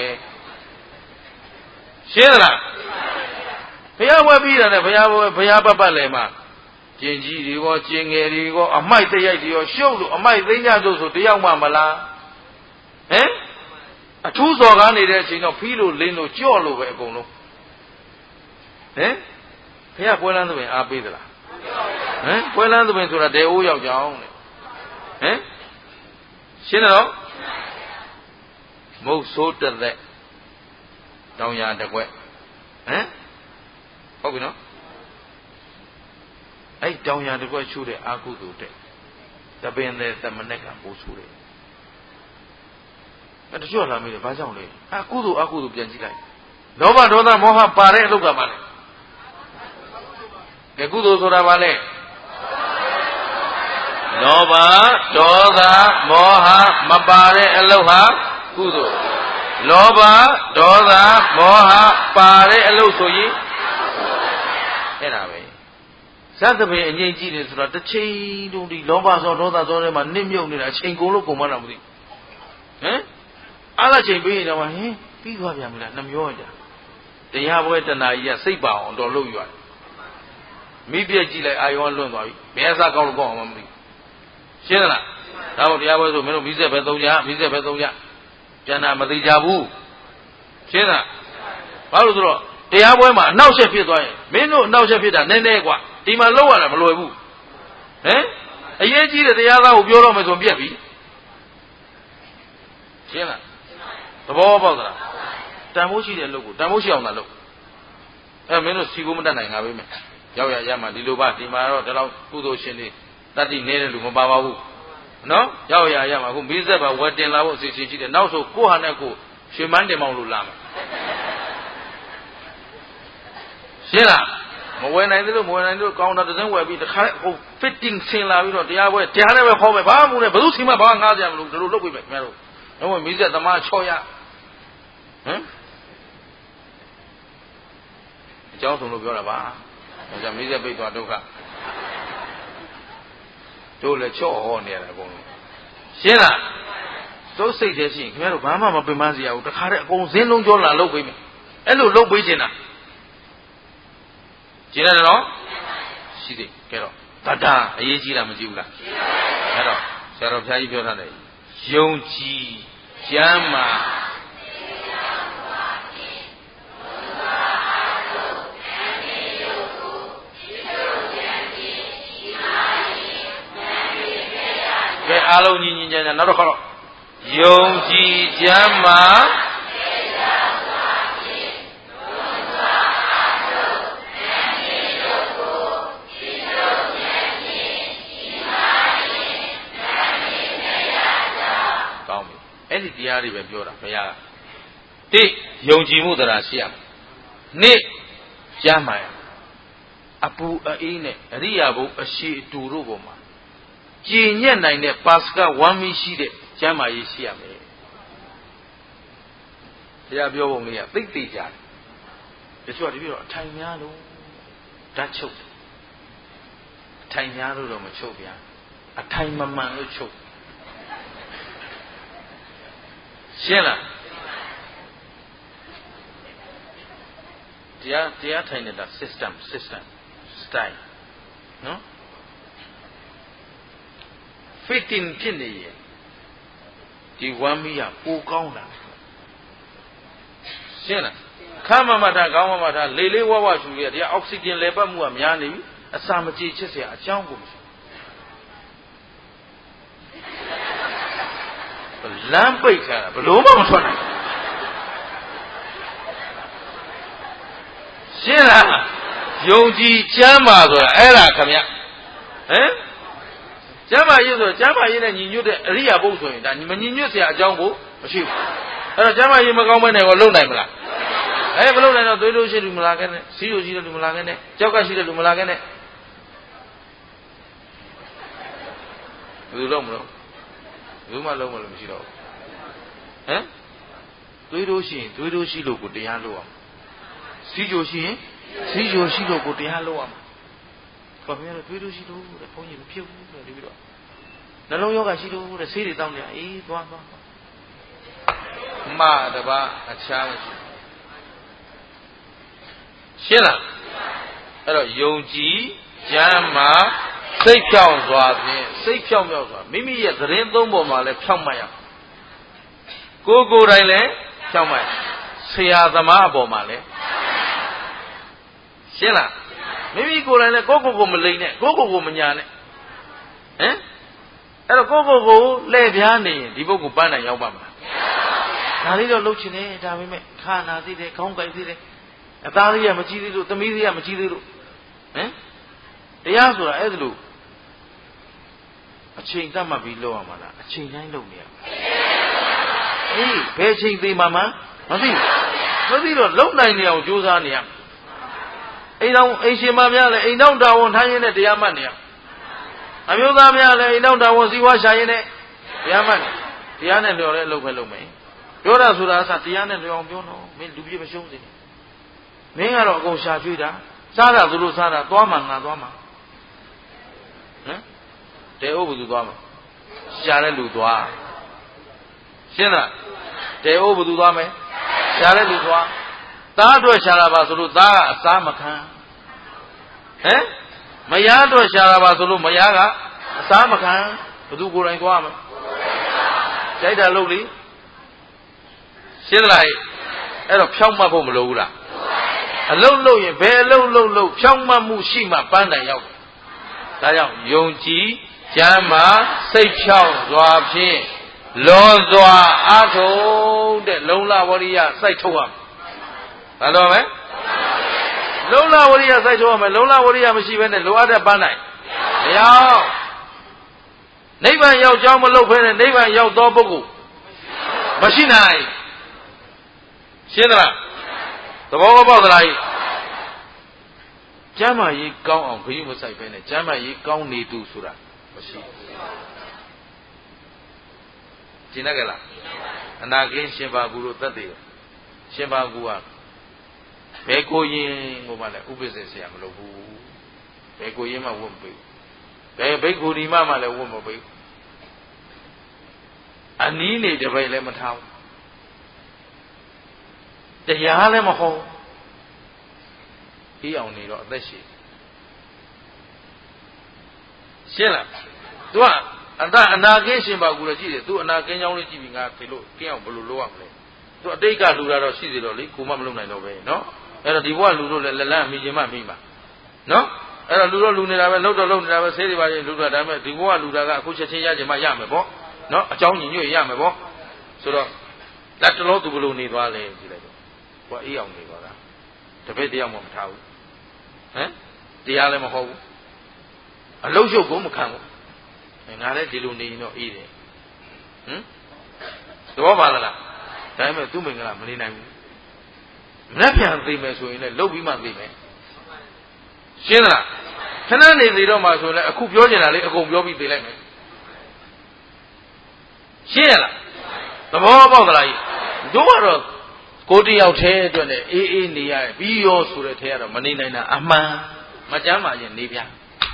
ရှင်းသလားဘုရားဝဲပြီးတာနဲ့ဘုရားဝဲဘုရားပတ်ပတ်လည်းမှာကျင်ကြီးတွေရောကျင်ငယ်တွေရောအမိုက်တရိုက်တွေရောရှုပ်လို့အမိုက်သိမ်းကြလို့ဆိုတယောက်မှမလားဟမ်အထူးစော်ကားနေတဲ့အချိန်တော့ဖီးလို့လင်းလို့ကြော့လို့ပဲအကုန်လုံးဟမ်ဘုရားပွဲလန်းသဘင်အားပေးသလားဟမ်ပွဲလန်းသဘင်ဆိုတာဒေအိုးယောက်ကြောင်းတဲ့ဟမ်ရှင်းတော့မုတ်ဆိုးတက်တဲ့တောင်ရတကွက်ဟမ်ဟုတ်ပြီနော်အဲ့တောင်ရတကွက်ရှုတဲ့အာကုသိုလ်တဲ့တပင်တဲ့သမနဲ့ကပိုးဆူတယ်အဲ့တချို့လာမေးတယ်ဘာကြောင့်လဲအာကုသိုလ်အာကုသိုလ်ပြန်ကြည့်လိုက်လောဘဒေါသမောဟပါတဲ့အလုပ်ကပါလေကဲကုသိုလ်ဆိုတာဘာလဲလောဘဒေါသမောဟမပါတဲ့အလုပ်ဟာကုသိုလ်လောဘဒေါသမောဟပါတဲ့အလုပ်ဆိုရင်အဲ့ဒါပဲဇတ်သဘင်အငြိမ့်ကြည့်တယ်ဆိုတော့တစ်ချိန်တုန်းဒီလောဘသောဒေါသသောထဲမှာနစ်မြုပ်နေတာအချိန်ကုန်လို့ကုန်မတာမသိဟမ်အားကချိန်ပေးရင်တော့ဟင်ပြီးသွားပြန်ပြီလားနှမျောကြတရားပွဲတဏှာကြီးကစိတ်ပါအောင်တော့လုပ်ရတယ်မိပြက်ကြည့်လိုက်အာယောလွန့်သွားပြီဘယ်အစားကောင်းလို့ကောင်းအောင်မသိရှင်းသလားဒါမို့တရားပွဲဆိုမင်းတို့မိဆက်ပဲသုံးကြမိဆက်ပဲသုံးကြပြန်တာမသိကြဘူးရှင်းလားဘာလို့ဆိုတော့တရားပွဲမှာအနောက်ရှက်ဖြစ်သွားရင်မင်းတို့အနောက်ရှက်ဖြစ်တာနည်းနည်းกว่าဒီမှာလောက်ရတာမလွယ်ဘူးဟမ်အရေးကြီးတဲ့တရားသားကိုပြောတော့မယ်ဆိုပြက်ပြီရှင်းလားသဘောပေါက်သလားတန်ဖိုးရှိတဲ့လုပ်ကိုတန်ဖိုးရှိအောင်သာလုပ်အဲမင်းတို့စီကိုမတတ်နိုင်ငါပေးမယ်ရောက်ရရမှာဒီလိုပါဒီမှာတော့ဒီလောက်ကုသိုလ်ရှင်တွေတတ္တိနေတဲ့လူမပါပါဘူးနော်ရောက်ရရမှာအခုမိသက်ပါဝယ်တင်လာဖို့အစီအစဉ်ရှိတယ်နောက်ဆိုကိုဟာနဲ့ကိုရွှေမန်းတင်မောင်လို့လာမှာရှင်းလားမဝယ်နိုင်သေးလို့မဝယ်နိုင်လို့ကောင်းတာတစ်စင်းဝယ်ပြီးတခါဟို fitting ဆင်လာပြီးတော့တရားပွဲတရားနဲ့ပဲခေါ်မယ်ဘာမှမလုပ်ဘယ်သူစီမဘာငားကြမလို့တို့လုပ်ပေးမယ်ခင်ဗျားတို့တော့မီးစက်သမားချော့ရဟမ်အကြောင်းဆုံးလို့ပြောတာပါဒါကြောင့်မီးစက်ပိတ်သွားဒုက္ခတို့လည်းချော့ဟောနေရတာအကုန်လုံးရှင်းလားတို့စိတ်တည်းရှိရင်ခင်ဗျားတို့ဘာမှမပင်ပန်းစရာဘူးတခါတည်းအကုန်စင်းလုံးကြောလာလုပ်ပေးမယ်အဲ့လိုလုပ်ပေးခြင်းတာရှင်းတယ်နော်ရှိသေးကဲတော့တတအရေးကြီးတာမကြည့်ဘူးလားအဲ့တော့ဆရာတော်ဘုရားကြီးပြောထားတယ်ယုံကြည်ကျမ်းမာကဲအားလုံးညီညီညာညာနောက်တစ်ခါတော့ယုံကြည်ကျမ်းမာအဲ့ဒီတရားတွေပဲပြောတာဘုရားကတိယုံကြည်မှုတရားရှိရမယ်နှစ်ကျမ်းမာရအပူအေးနဲ့အရိယာဘုအရှိအတူတို့ပေါ်မှာကြည်ညက်နိုင်တဲ့ပါစကဝမ်းမီရှိတဲ့ကျမ်းမာရေးရှိရမယ်တရားပြောပုံလေးကသိသိကြတယ်တချို့ကတပြည့်တော့အထိုင်များလို့ဓာတ်ချုပ်အထိုင်များလို့တော့မချုပ်ဗျာအထိုင်မမှန်လို့ချုပ်ရှင်းလားတရားတရားထိုင်နေတာ system system style နော် fitting ဖြစ်နေရင်ဒီဝမ်းမီးကပိုကောင်းတာရှင်းလားခမ်းမမထားကောင်းမမထားလေလေးဝဝရှူရတရားအောက်ဆီဂျင်လေပတ်မှုကများနေပြီအစာမကြေချစ်เสียအကြောင်းကိုမရှိလမ်းပိတ်ထားတာဘလို့မှမထွက်နိုင်ရှင်းလားယုံကြည်ကျမ်းမာဆိုတာအဲ့ဒါခင်ဗျဟမ်ကျမ်းမာရေးဆိုကျမ်းမာရေးနဲ့ညီညွတ်တဲ့အရိယာပုဂ္ဂိုလ်ဆိုရင်ဒါမညီညွတ်เสียအကြောင်းကိုမရှိဘူးအဲ့တော့ကျမ်းမာရေးမကောင်းမနဲ့ကိုလုံနိုင်မလားအဲမလုံနိုင်တော့သွေးလို့ရှိလူမလာခဲ့နဲ့စီးလို့ရှိတဲ့လူမလာခဲ့နဲ့ကြောက်ကရှိတဲ့လူမလာခဲ့နဲ့ဘယ်လိုလုပ်မလို့ဘူးမှလုံးမလို့မရှိတော့ဘူးဟမ်သွေးလို့ရှိရင်သွေးလို့ရှိလို့ကိုတရားလို့အောင်စီးကြိုရှိရင်စီးကြိုရှိလို့ကိုတရားလို့အောင်ခေါ်ပြရတော့သွေးလို့ရှိလို့တဲ့ဘုန်းကြီးမဖြစ်ဘူးတဲ့ပြီးတော့နှလုံးယောဂရှိလို့တဲ့ဆေးတွေတောင်းနေအေးသွားသွားမှားတပါအခြားမရှိရှင်းလားအဲ့တော့ယုံကြည်ကျမ်းမာစိတ်ဖြောင့်စွာဖြင့်စိတ်ဖြောင့်မြောက်စွာမိမိရဲ့သတင်းသုံးပေါ်မှာလည်းဖြောင့်မတ်ရကိုယ်ကိုယ်တိုင်လည်းဖြောင့်မတ်ဆရာသမားအပေါ်မှာလည်းရှင်းလားမိမိကိုယ်တိုင်လည်းကိုယ့်ကိုယ်ကိုမလိမ်နဲ့ကိုယ့်ကိုယ်ကိုမညာနဲ့ဟမ်အဲ့တော့ကိုယ့်ကိုယ်ကိုလှည့်ပြားနေရင်ဒီပုဂ္ဂိုလ်ပန်းနိုင်ရောက်ပါမလားဒါလေးတော့လှုပ်ချင်တယ်ဒါပေမဲ့ခါနာသေးတယ်ခေါင်းကိုက်သေးတယ်အသားလေးကမကြည့်သေးလို့သမီးလေးကမကြည့်သေးလို့ဟမ်တရားဆိုတာအဲ့ဒါလို့အချိန်တတ်မှပြီးလုပ်ရမှာလားအချိန်တိုင်းလုပ်နေရမှာအေးဘယ်ချိန်သေးမှမမသိဘူးမသိတော့လုံနိုင်နေအောင်ကြိုးစားနေရအိမ်တော်အိမ်ရှင်မများလည်းအိမ်တော်တာဝန်ထမ်းရင်းနဲ့တရားမှတ်နေရအမျိုးသားများလည်းအိမ်တော်တာဝန်စီဝါရှာရင်းနဲ့တရားမှတ်နေတရားနဲ့လျော်တဲ့အလုပ်ပဲလုပ်မယ်ပြောတာဆိုတာအစတရားနဲ့လျော်အောင်ပြောတော့မင်းလူပြည့်မရှုံးစေမင်းကတော့အကုန်ရှာကျွေးတာစားတာသူတို့စားတာသွားမှငါသွားမှဟမ်တဲအိုးဘယ်သူသွားမှာရှာတဲ့လူသွားရှင်းလားတဲအိုးဘယ်သူသွားမယ်ရှာတဲ့လူသွားသားအတွက်ရှာတာပါဆိုလို့သားကအစားမခံဟမ်မယားအတွက်ရှာတာပါဆိုလို့မယားကအစားမခံဘယ်သူကိုယ်တိုင်သွားမှာကြိုက်တာလုပ်လေရှင်းလားအဲ့တော့ဖြောင်းမှတ်ဖို့မလိုဘူးလားအလုံးလုံးရင်ဘယ်အလုံးလုံးလုံးဖြောင်းမှတ်မှုရှိမှပန်းတိုင်ရောက်ဒါကြောင့်ယုံကြည်ကျမ်းမာစိတ်ဖြောင့်စွာဖြင့်လွန်စွာအားထုတ်တဲ့လုံလဝရိယစိုက်ထုတ်ရမယ်။ဘာလို့လဲ။လုံလဝရိယစိုက်ထုတ်ရမယ်လုံလဝရိယမရှိဘဲနဲ့လိုအပ်တဲ့ပန်းနိုင်မရအောင်။နိဗ္ဗာန်ရောက်ကြောင်းမလုပ်ဘဲနဲ့နိဗ္ဗာန်ရောက်သောပုဂ္ဂိုလ်မရှိနိုင်ရှင်းသလားသဘောပေါက်သလားကျမ်းမာရေးကောင်းအောင်ခရီးမဆိုင်ပဲနဲ့ကျမ်းမာရေးကောင်းနေသူဆိုတာမရှိရှင်းတတ်ကြလားအနာကင်းရှင်ပါကူတို့သက်သေရှင်ပါကူကဘယ်ကိုရင်ကိုမှလည်းဥပ္ပစ္စေဆရာမလုပ်ဘူးဘယ်ကိုရင်မှဝတ်မပေးဘူးဘယ်ဘိက္ခုနီမမှလည်းဝတ်မပေးဘူးအနည်းနေတပိတ်လည်းမထားဘူးတရားလည်းမဟောအေးအောင်နေတော့အသက်ရှိရှင်းလားသူကအတအနာကင်းရှင်ပါကူလည်းကြည့်တယ်သူအနာကင်းကြောင်းလေးကြည့်ပြီးငါဒီလိုကင်းအောင်ဘယ်လိုလုပ်ရမလဲသူအတိတ်ကလူတာတော့ရှိသေးတော့လေကိုမမလုပ်နိုင်တော့ပဲနော်အဲ့တော့ဒီဘဝလူတို့လည်းလက်လန်းမိခြင်းမမိမှာနော်အဲ့တော့လူတော့လူနေတာပဲလှုပ်တော့လှုပ်နေတာပဲဆေးတွေပါရင်လူတာဒါပေမဲ့ဒီဘဝလူတာကအခုချက်ချင်းရခြင်းမှရမယ်ပေါ့နော်အကြောင်းညီညွတ်ရမယ်ပေါ့ဆိုတော့လက်တလုံးသူဘယ်လိုနေသွားလဲကြည့်လိုက်တော့ဟောအေးအောင်နေသွားတာတပည့်တယောက်မှမထားဘူးဟမ်တရားလည်းမဟုတ်ဘူးအလုံးရှုပ်ကိုမခံဘူးငါလည်းဒီလိုနေရင်တော့အေးတယ်ဟမ်သဘောပါလားဒါပေမဲ့သူ့မင်္ဂလာမနေနိုင်ဘူးမနှက်ပြန်သိမယ်ဆိုရင်လည်းလှုပ်ပြီးမှသိမယ်ရှင်းလားခဏနေသေးတော့မှဆိုရင်လည်းအခုပြောချင်တာလေးအကုန်ပြောပြီးသိလိုက်မယ်ရှင်းရလားသဘောပေါက်သလားတို့ကတော့ကိုတယောက်တည်းအတွက်နဲ့အေးအေးနေရတယ်ပြီးရောဆိုတဲ့ထဲကတော့မနေနိုင်တာအမှန်မကြမ်းပါရင်နေပြ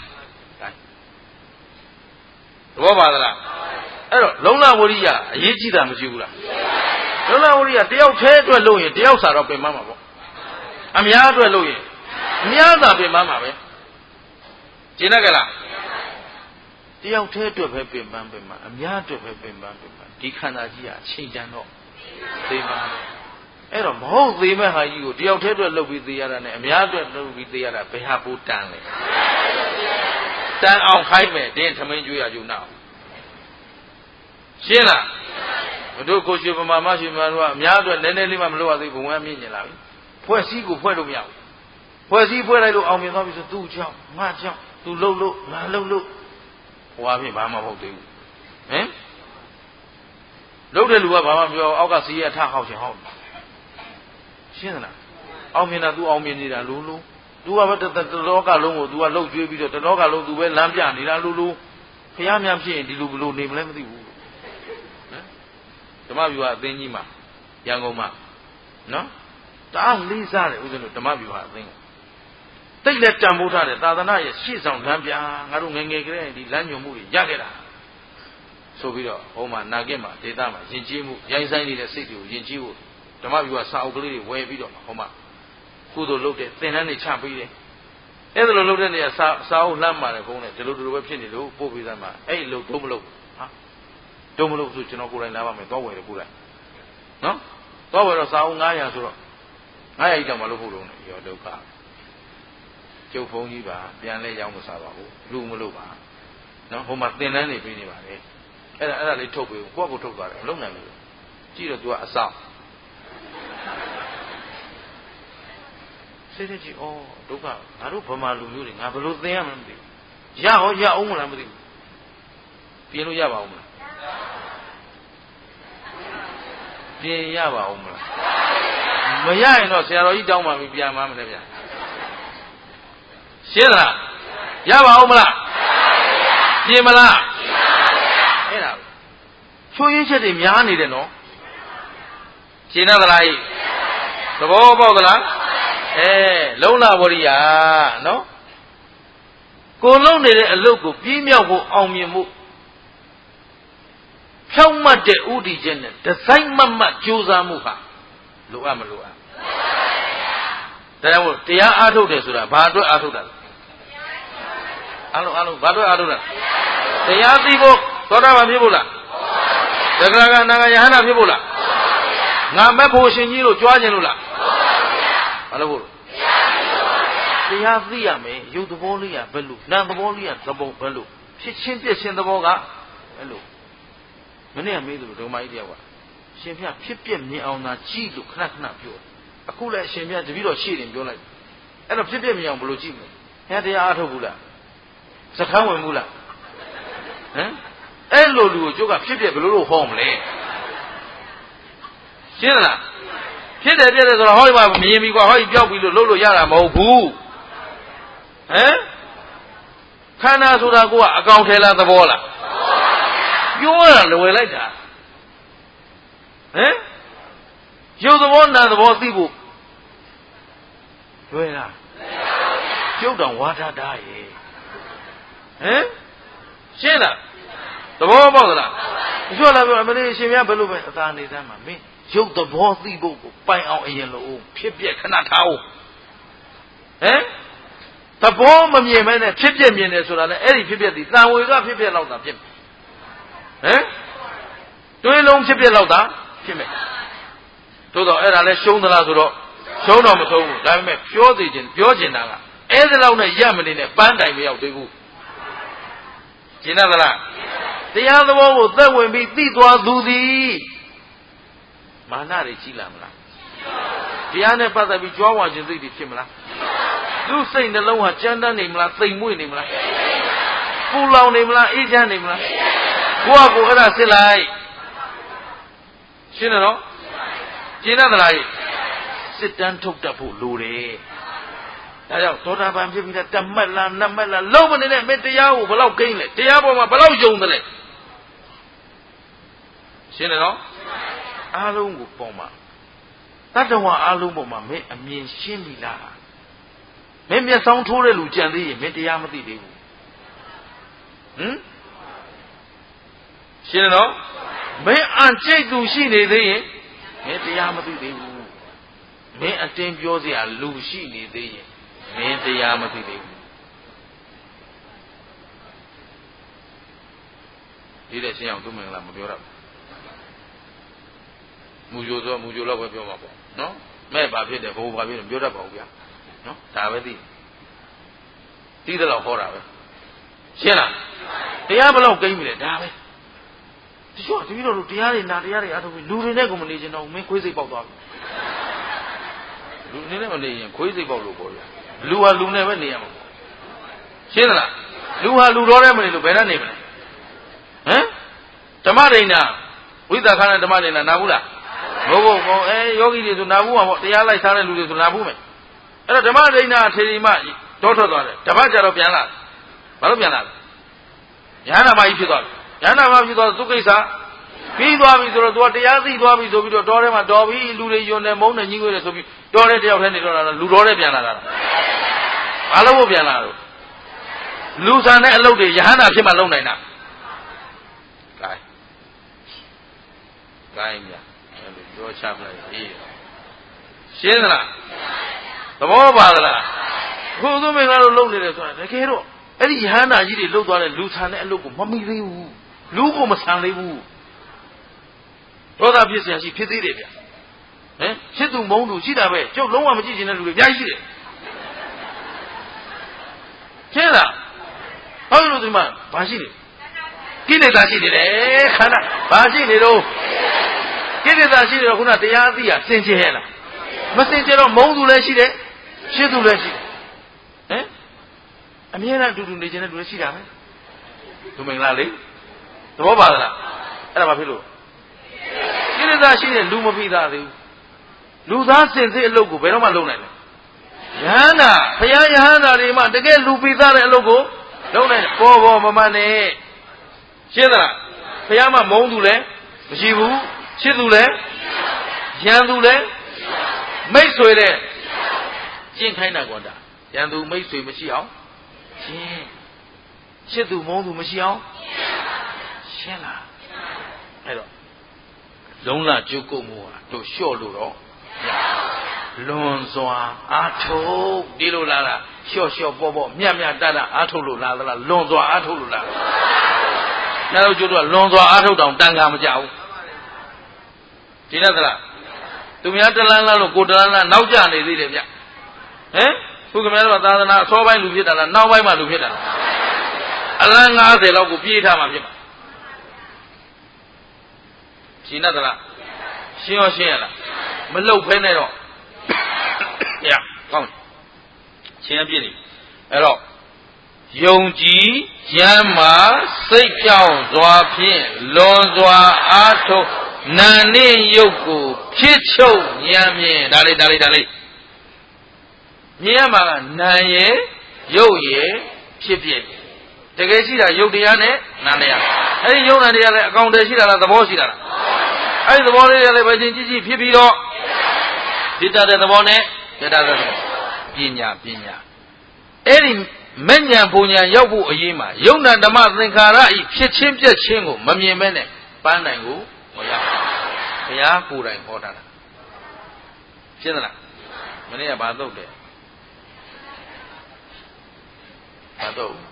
သဘောပါသလားအဲ့တော့လုံလဝရိယအရေးကြီးတာမရှိဘူးလားလုံလဝရိယတယောက်တည်းအတွက်လုပ်ရင်တယောက်စာတော့ပင်ပန်းမှာပေါ့အများအတွက်လုပ်ရင်အများသာပင်ပန်းမှာပဲရှင်းတတ်ကြလားတယောက်တည်းအတွက်ပဲပင်ပန်းပင်ပန်းအများအတွက်ပဲပင်ပန်းပင်ပန်းဒီခန္ဓာကြီးကအချိန်တန်တော့သိပါမယ်အဲ့တော့မဟုတ်သေးမဲ့ဟာကြီးကိုတယောက်တည်းအတွက်လုပ်ပြီးသိရတာနဲ့အများအတွက်လုပ်ပြီးသိရတာဘယ်ဟာပိုတန်လဲတန်အောင်ခိုင်းမယ်တင်းထမင်းကျွေးရကြုံနောက်ရှင်းလားတို့ကိုရှိပမာမရှိပမာတို့ကအများအတွက်နည်းနည်းလေးမှမလုပ်ရသေးဘူးဘုံကမြင့်နေလာပြီဖွဲ့စည်းကိုဖွဲ့လို့မရဘူးဖွဲ့စည်းဖွဲ့လိုက်လို့အောင်မြင်သွားပြီဆိုသူ့ကြောင့်ငါကြောင့်သူလှုပ်လို့ငါလှုပ်လို့ဟိုအဖြစ်ဘာမှမဟုတ်သေးဘူးဟင်လှုပ်တဲ့လူကဘာမှမပြောအောက်ကစီးရထဟောက်ချင်ဟောက်ရှင်းသလားအောင်မြင်တာ तू အောင်မြင်နေတာလူလူ तू ကပဲတလောကလုံးကို तू ကလှုပ်ကြွေးပြီးတော့တလောကလုံး तू ပဲလမ်းပြနေတာလူလူဖျားများဖြစ်ရင်ဒီလူဘလို့နေမလဲမသိဘူးဓမ္မဗျူဟာအသင်းကြီးမှာရန်ကုန်မှာနော်တအားလေးစားတယ်ဦးဇင်းတို့ဓမ္မဗျူဟာအသင်းတိတ်လက်တန်ဖိုးထားတယ်သာသနာရဲ့ရှေ့ဆောင်လမ်းပြငါတို့ငယ်ငယ်ကလေးဒီလမ်းညွှန်မှုတွေရခဲ့တာဆိုပြီးတော့ဟိုမှာနာကစ်မှာဒေသမှာယဉ်ကျေးမှုရိုင်းဆိုင်နေတဲ့စိတ်တွေကိုယဉ်ကျေးဖို့ဓမ္မဗျူဟာစာအုပ်ကလေးတွေဝယ်ပြီးတော့ဟိုမှာကုသိုလ်လုပ်တဲ့သင်တန်းတွေချပေးတယ်အဲ့ဒါလိုလုပ်တဲ့နေရာစာစာအုပ်လှမ်းပါတယ်ဘုန်းနဲ့ဒီလိုဒီလိုပဲဖြစ်နေလို့ပို့ပေးသမှာအဲ့လိုတော့မလုပ်ဟာတော့မလုပ်ဆိုကျွန်တော်ကိုယ်တိုင်လာပါမယ်သွားဝယ်တယ်ကိုယ်တိုင်နော်သွားဝယ်တော့စာအုပ်ငါးရာဆိုတော့ငါးရာကြီးတောင်မလုပ်ဖို့လုံးနဲ့ရောဒုက္ခကျုပ်ဘုန်းကြီးပါပြန်လဲရောက်မစားပါဘူးလူမလို့ပါနော်ဟိုမှာသင်တန်းတွေပေးနေပါလေအဲ့ဒါအဲ့ဒါလေးထုတ်ပေးကိုယ့်ကိုထုတ်သွားတယ်မလုပ်နိုင်ဘူးကြည့်တော့ तू ကအဆောက်စိတ်ထဲကြည့်ဩဒုက္ခငါတို့ဗမာလူမျိုးတွေငါဘယ်လိုသင်ရမှန်းမသိဘူးရဟောရအောင်မလားမသိဘူးပြင်လို့ရပါအောင်မလားပြင်ရပါအောင်မလားမရရင်တော့ဆရာတော်ကြီးတောင်းပါပြီပြန်မှာမလဲဗျာရှင်းလားရပါအောင်မလားပြင်မလားအဲ့ဒါချိုးရင်းချက်တွေများနေတယ်နော်ရှင်းသလားသဘောပေါက်သလားအဲလုံလဝရိယနော်ကိုလုံးနေတဲ့အလုပ်ကိုပြင်းမြောက်ဖို့အောင်မြင်ဖို့ဖြောင့်မတ်တဲ့ဥဒိချက်နဲ့ဒီဇိုင်းမမတ်ကြိုးစားမှုဟာလိုအပ်မလိုအပ်ဒါကြောင့်တရားအားထုတ်တယ်ဆိုတာဘာအတွက်အားထုတ်တာလဲအားလုံးအားလုံးဘာအတွက်အားထုတ်တာတရားသိဖို့သောတာပန်ဖြစ်ဖို့လားသက္ကရာကနာဂယဟန္တာဖြစ်ဖို့လားငါမက်ဖို့ရှင်ကြီးလို့ကြွားခြင်းလို့လားဘာလို့ဖို့တရားသိရမယ်ရုပ်သဘောလေးကဘယ်လိုနာမ်သဘောလေးကသဘောဘယ်လိုဖြစ်ချင်းပြည့်ချင်းသဘောကဘယ်လိုမနေ့ကမေးသလိုဒုမကြီးတယောက်ကရှင်ဖျားဖြစ်ပြမြင်အောင်သာကြည့်လို့ခဏခဏပြောအခုလည်းရှင်ဖျားတပည့်တော်ရှေ့တင်ပြောလိုက်အဲ့တော့ဖြစ်ပြမြင်အောင်ဘယ်လိုကြည့်မလဲဟဲ့တရားအားထုတ်ဘူးလားစခန်းဝင်ဘူးလားဟမ်အဲ့လိုလူကိုကျုပ်ကဖြစ်ပြဘယ်လိုလုပ်ဟောမလဲရှင်းလားဖြစ်တယ်ပြည့်တယ်ဆိုတော့ဟောဒီမှာမြင်ပြီကွာဟောဒီပြောက်ပြီလို့လှုပ်လို့ရတာမဟုတ်ဘူးဟမ်ခန္ဓာဆိုတာကိုကအကောင်ထဲလားသဘောလားပြောရတာလွယ်လိုက်တာဟမ်ရုပ်သဘောနာသဘောသိဖို့လွယ်လားကျုပ်တော်ဝါထတာရဲ့ဟမ်ရှင်းလားသဘောပေါက်သလားမပြောလားပြောအမလေးရှင်များဘယ်လိုပဲအသာနေစမ်းမှာမင်းရုပ်သဘောသိဖို့ကိုပိုင်အောင်အရင်လို့ဖြစ်ပြက်ခဏထားအောင်ဟမ်သဘောမမြင်မဲနဲ့ဖြစ်ပြက်မြင်တယ်ဆိုတာလေအဲ့ဒီဖြစ်ပြက်ဒီတန်ဝေကဖြစ်ပြက်လောက်တာဖြစ်မယ်ဟမ်တွေးလုံးဖြစ်ပြက်လောက်တာဖြစ်မယ်သို့တော့အဲ့ဒါလဲရှုံးသလားဆိုတော့ရှုံးတော့မဆုံးဘူးဒါပေမဲ့ပြောသေးခြင်းပြောချင်တာကအဲ့ဒီလောက်နဲ့ရက်မနေနဲ့ပန်းတိုင်မရောက်သေးဘူးရှင်းသလားတရားသဘောကိုသက်ဝင်ပြီးသိသွားသူသည်မာနတွေကြီးလာမလားတရားနဲ့ပတ်သက်ပြီးကြွားဝါခြင်းသိတွေဖြစ်မလားသူ့စိတ်နှလုံးဟာကြမ်းတမ်းနေမလားသိမ်မွေ့နေမလားပူလောင်နေမလားအေးချမ်းနေမလားကိုယ့်အကိုအဲ့ဒါစစ်လိုက်ရှင်းတယ်နော်ရှင်းသလားစစ်တမ်းထုတ်တတ်ဖို့လိုတယ်ဒါကြောင့်သောတာပန်ဖြစ်ပြီးတဲ့တမက်လားနမက်လားလုံးမနေတဲ့မင်းတရားကိုဘယ်လောက်ကိန်းလဲတရားပေါ်မှာဘယ်လောက်ယုံတယ်လဲရှင်းတယ်နော်အားလုံးကိုပေါ်မှာတတ္တဝါအားလုံးပေါ်မှာမင်းအမြင်ရှင်းပြီလားမင်းမျက်စောင်းထိုးတဲ့လူကြံသေးရင်မင်းတရားမသိသေးဘူးဟမ်ရှင်းတယ်နော်မင်းအံကျိတ်သူရှိနေသေးရင်မင်းတရားမသိသေးဘူးမင်းအတင်းပြောစရာလူရှိနေသေးရင်မင်းတရားမသိသေးဘူးဒီတဲ့ရှင်းအောင်သူမင်္ဂလာမပြောတော့မူကြိုဆိုမူကြိုတော့ပဲပြောမှာပေါ့နော်မဲ့ဘာဖြစ်တယ်ဘိုးဘာဖြစ်တယ်ပြောတတ်ပါဘူးဗျာနော်ဒါပဲသိသိတယ်လို့ဟောတာပဲရှင်းလားတရားဘယ်လောက်ကိန်းပြီလဲဒါပဲဒီကျော်တပည့်တော်တို့တရားတွေနာတရားတွေအားထုတ်ပြီးလူတွေနဲ့ကိုမနေချင်တော့မင်းခွေးစိတ်ပေါက်သွားပြီလူနေနဲ့မနေရင်ခွေးစိတ်ပေါက်လို့ပေါ့ဗျာလူဟာလူနဲ့ပဲနေရမှာရှင်းသလားလူဟာလူတော်တဲ့မနေလို့ဘယ်နဲ့နေမလဲဟမ်ဓမ္မဒိဋ္ဌာဝိသခာနဲ့ဓမ္မဒိဋ္ဌာနာဘူးလားဘုဘဘုံအဲယောဂီတွေဆိုနာဘူးမှာပေါ့တရားလိုက်စားတဲ့လူတွေဆိုနာဘူးမယ်အဲ့တော့ဓမ္မဒိဋ္ဌာထေရီမတောထွက်သွားတယ်ဓမ္မကြတော့ပြန်လာဘာလို့ပြန်လာလဲယဟနာမကြီးဖြစ်သွားတယ်ယဟနာမဖြစ်သွားသူကိစ္စပြီးသွားပြီဆိုတော့သူကတရားသိသွားပြီဆိုပြီးတော့တော်ထဲမှာတော်ပြီလူတွေယွန်းနေမုန်းနေညှိွေးတယ်ဆိုပြီးတော်တဲ့တယောက်ထဲနေတော့လူတော်တဲ့ပြန်လာတာဘာလို့ပြန်လာတော့လူဆန်တဲ့အလုပ်တွေယဟနာဖြစ်မှလုပ်နိုင်တာကဲကဲမြတ်အဲ့လိုပြောချပလိုက်အေးရှင်းသလားသဘောပါသလားခုသူမင်္ဂလာတို့လုပ်နေတယ်ဆိုတာတကယ်တော့အဲ့ဒီယဟနာကြီးတွေလှုပ်သွားတဲ့လူဆန်တဲ့အလုပ်ကိုမမိသေးဘူးလူကိုမဆန်သေးဘူးဒေါသဖြစ်เสียရှိဖြစ်သေးတယ်ဗျဟမ်ရှစ်သူမုန်းသူရှိတာပဲကျုပ်လုံးဝမကြည့်ချင်တဲ့လူတွေအများကြီးရှိတယ်ရှင်းလားဟုတ်လို့ဒီမှာဘာရှိလဲကိလေသာရှိနေတယ်ခန္ဓာဘာရှိနေတော့ကိလေသာရှိနေတော့ခုနတရားအသိရစင်ကြယ်ရဲ့လားမစင်ကြယ်တော့မုန်းသူလည်းရှိတယ်ရှစ်သူလည်းရှိတယ်ဟမ်အမြဲတမ်းအတူတူနေခြင်းတဲ့လူတွေရှိတာပဲသူမင်္ဂလာလေသဘောပါလားအဲ့ဒါဘာဖြစ်လို့ကိလေသာရှိတဲ့လူမဖိသားသေးဘူးလူသားစင်စစ်အလုပ်ကိုဘယ်တော့မှလုပ်နိုင်လဲယဟန္တာဘုရားယဟန္တာတွေမှတကယ်လူဖိသားတဲ့အလုပ်ကိုလုပ်နိုင်တယ်ပေါ်ပေါ်မမှန်နဲ့ရှင်းသလားဘုရားမှမုန်းသူလည်းမရှိဘူးချစ်သူလည်းရန်သူလည်းမိတ်ဆွေလည်းကျင့်ခိုင်းတာကွာဒါရန်သူမိတ်ဆွေမရှိအောင်ရှင်းချစ်သူမုန်းသူမရှိအောင်ရှင်းလားအဲ့တော့လုံးလကျုပ်ကုတ်မှုဟာတို့လျှော့လို့တော့လွန်စွာအားထုတ်ဒီလိုလားလားလျှော့လျှော့ပေါ့ပေါ့မြတ်မြတ်တတ်တာအားထုတ်လို့လားသလားလွန်စွာအားထုတ်လို့လားနောက်တော့ကျုပ်တို့ကလွန်စွာအားထုတ်တောင်တန်ခါမကြဘူးဒီနဲ့သလားသူများတလန်းလားလို့ကိုတလန်းလားနောက်ကျနေသေးတယ်ဗျဟမ်ခုခင်ဗျားတို့ကသာသနာအစောပိုင်းလူဖြစ်တာလားနောက်ပိုင်းမှလူဖြစ်တာလားအလန်းငါးဆယ်လောက်ကိုပြေးထားမှဖြစ်မှာရှင်းသလားရှင်းရောရှင်းရလားမလှုပ်ဖဲနဲ့တော့ရကောင်းရှင်းပြည့်နေအဲ့တော့ယုံကြည်ရမ်းမာစိတ်ဖြောင်းစွာဖြင့်လွန်စွာအားထုတ်နာနှင့်ရုပ်ကိုဖြစ်ချုပ်ဉာဏ်မြင်ဒါလေးဒါလေးဒါလေးမြင်ရမှာကနာရဲ့ရုပ်ရဲ့ဖြစ်ဖြစ်တကယ်ရှိတာရုပ်တရားနဲ့နာတရားအဲ့ဒီရုပ်နာတရားလည်းအကောင်တည်းရှိတာလားသဘောရှိတာလားအဲ့ဒီသဘောလေးလည်းပဲချင်းကြည့်ကြည့်ဖြစ်ပြီးတော့ဖြစ်တဲ့သဘောနဲ့ဖြစ်တဲ့သဘောပညာပညာအဲ့ဒီမဉ္ဇဉ်ဘုံညာရောက်ဖို့အရေးမှာယုံနာဓမ္မသင်္ခါရဤဖြစ်ချင်းပြက်ချင်းကိုမမြင်မဲနဲ့ပန်းနိုင်ကိုဟောရဘုရားကိုယ်တိုင်ဟောတာရှင်းသလားမနေ့ကဘာသုတ်တယ်ဘာသုတ်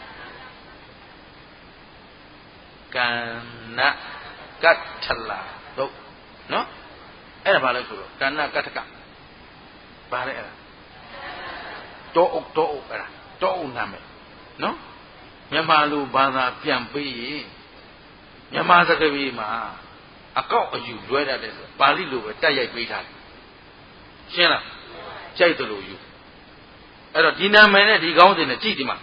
ကန္နကတ္ထလာသုတ်နော်အဲ့ဒါဘာလဲဆိုတော့ကန္နကတ္ထကဘာလဲအဲ့ဒါတောအုပ်တောအုပ်အဲ့ဒါတောအုပ်နာမယ်နော်မြန်မာလူဘာသာပြန်ပေးရင်မြန်မာစကားပြေမှာအကောက်အယူလွဲတတ်တယ်ဆိုပါဠိလိုပဲတက်ရိုက်ပေးထားတယ်ရှင်းလားကြိုက်တယ်လို့ယူအဲ့တော့ဒီနာမည်နဲ့ဒီကောင်းစဉ်နဲ့ကြည့်ဒီမှာ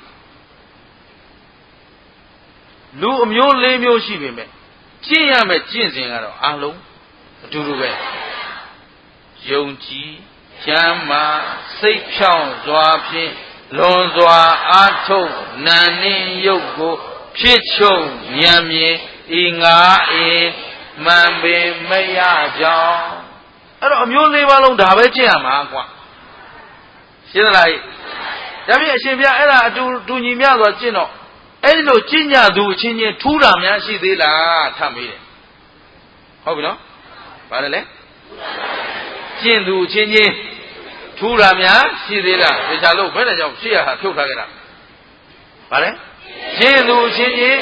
လူအမျိုး၄မျိုးရှိပေမဲ့ကျင့်ရမယ်ကျင့်စဉ်ကတော့အလုံးအတူတူပဲယုံကြည်ချမ်းသာစိတ်ဖြောင့်စွာဖြင့်လွန်စွာအားထုတ်နာနှင်းရုပ်ကိုဖြစ်ချုပ်ဉာဏ်မြင်ဤငါအေမှန်ပင်မရကြောင်းအဲ့တော့အမျိုး၄ပါးလုံးဒါပဲကျင့်ရမှာကွာရှင်းသလားဒါဖြင့်အရှင်ဘုရားအဲ့ဒါအတူတူညီမျှစွာကျင့်တော့အဲ့ဒီလိုကျင့်ကြသူအချင်းချင်းထူးတာများရှိသေးလားထပ်မေးတယ်ဟုတ်ပြီနော်ဘာလဲလဲကျင့်သူအချင်းချင်းထူးတာများရှိသေးလားဒီချာလို့ဘယ်နဲ့ကြောင့်ရှေ့ရဟာဖြုတ်ထားကြတာဘာလဲကျင့်သူအချင်းချင်း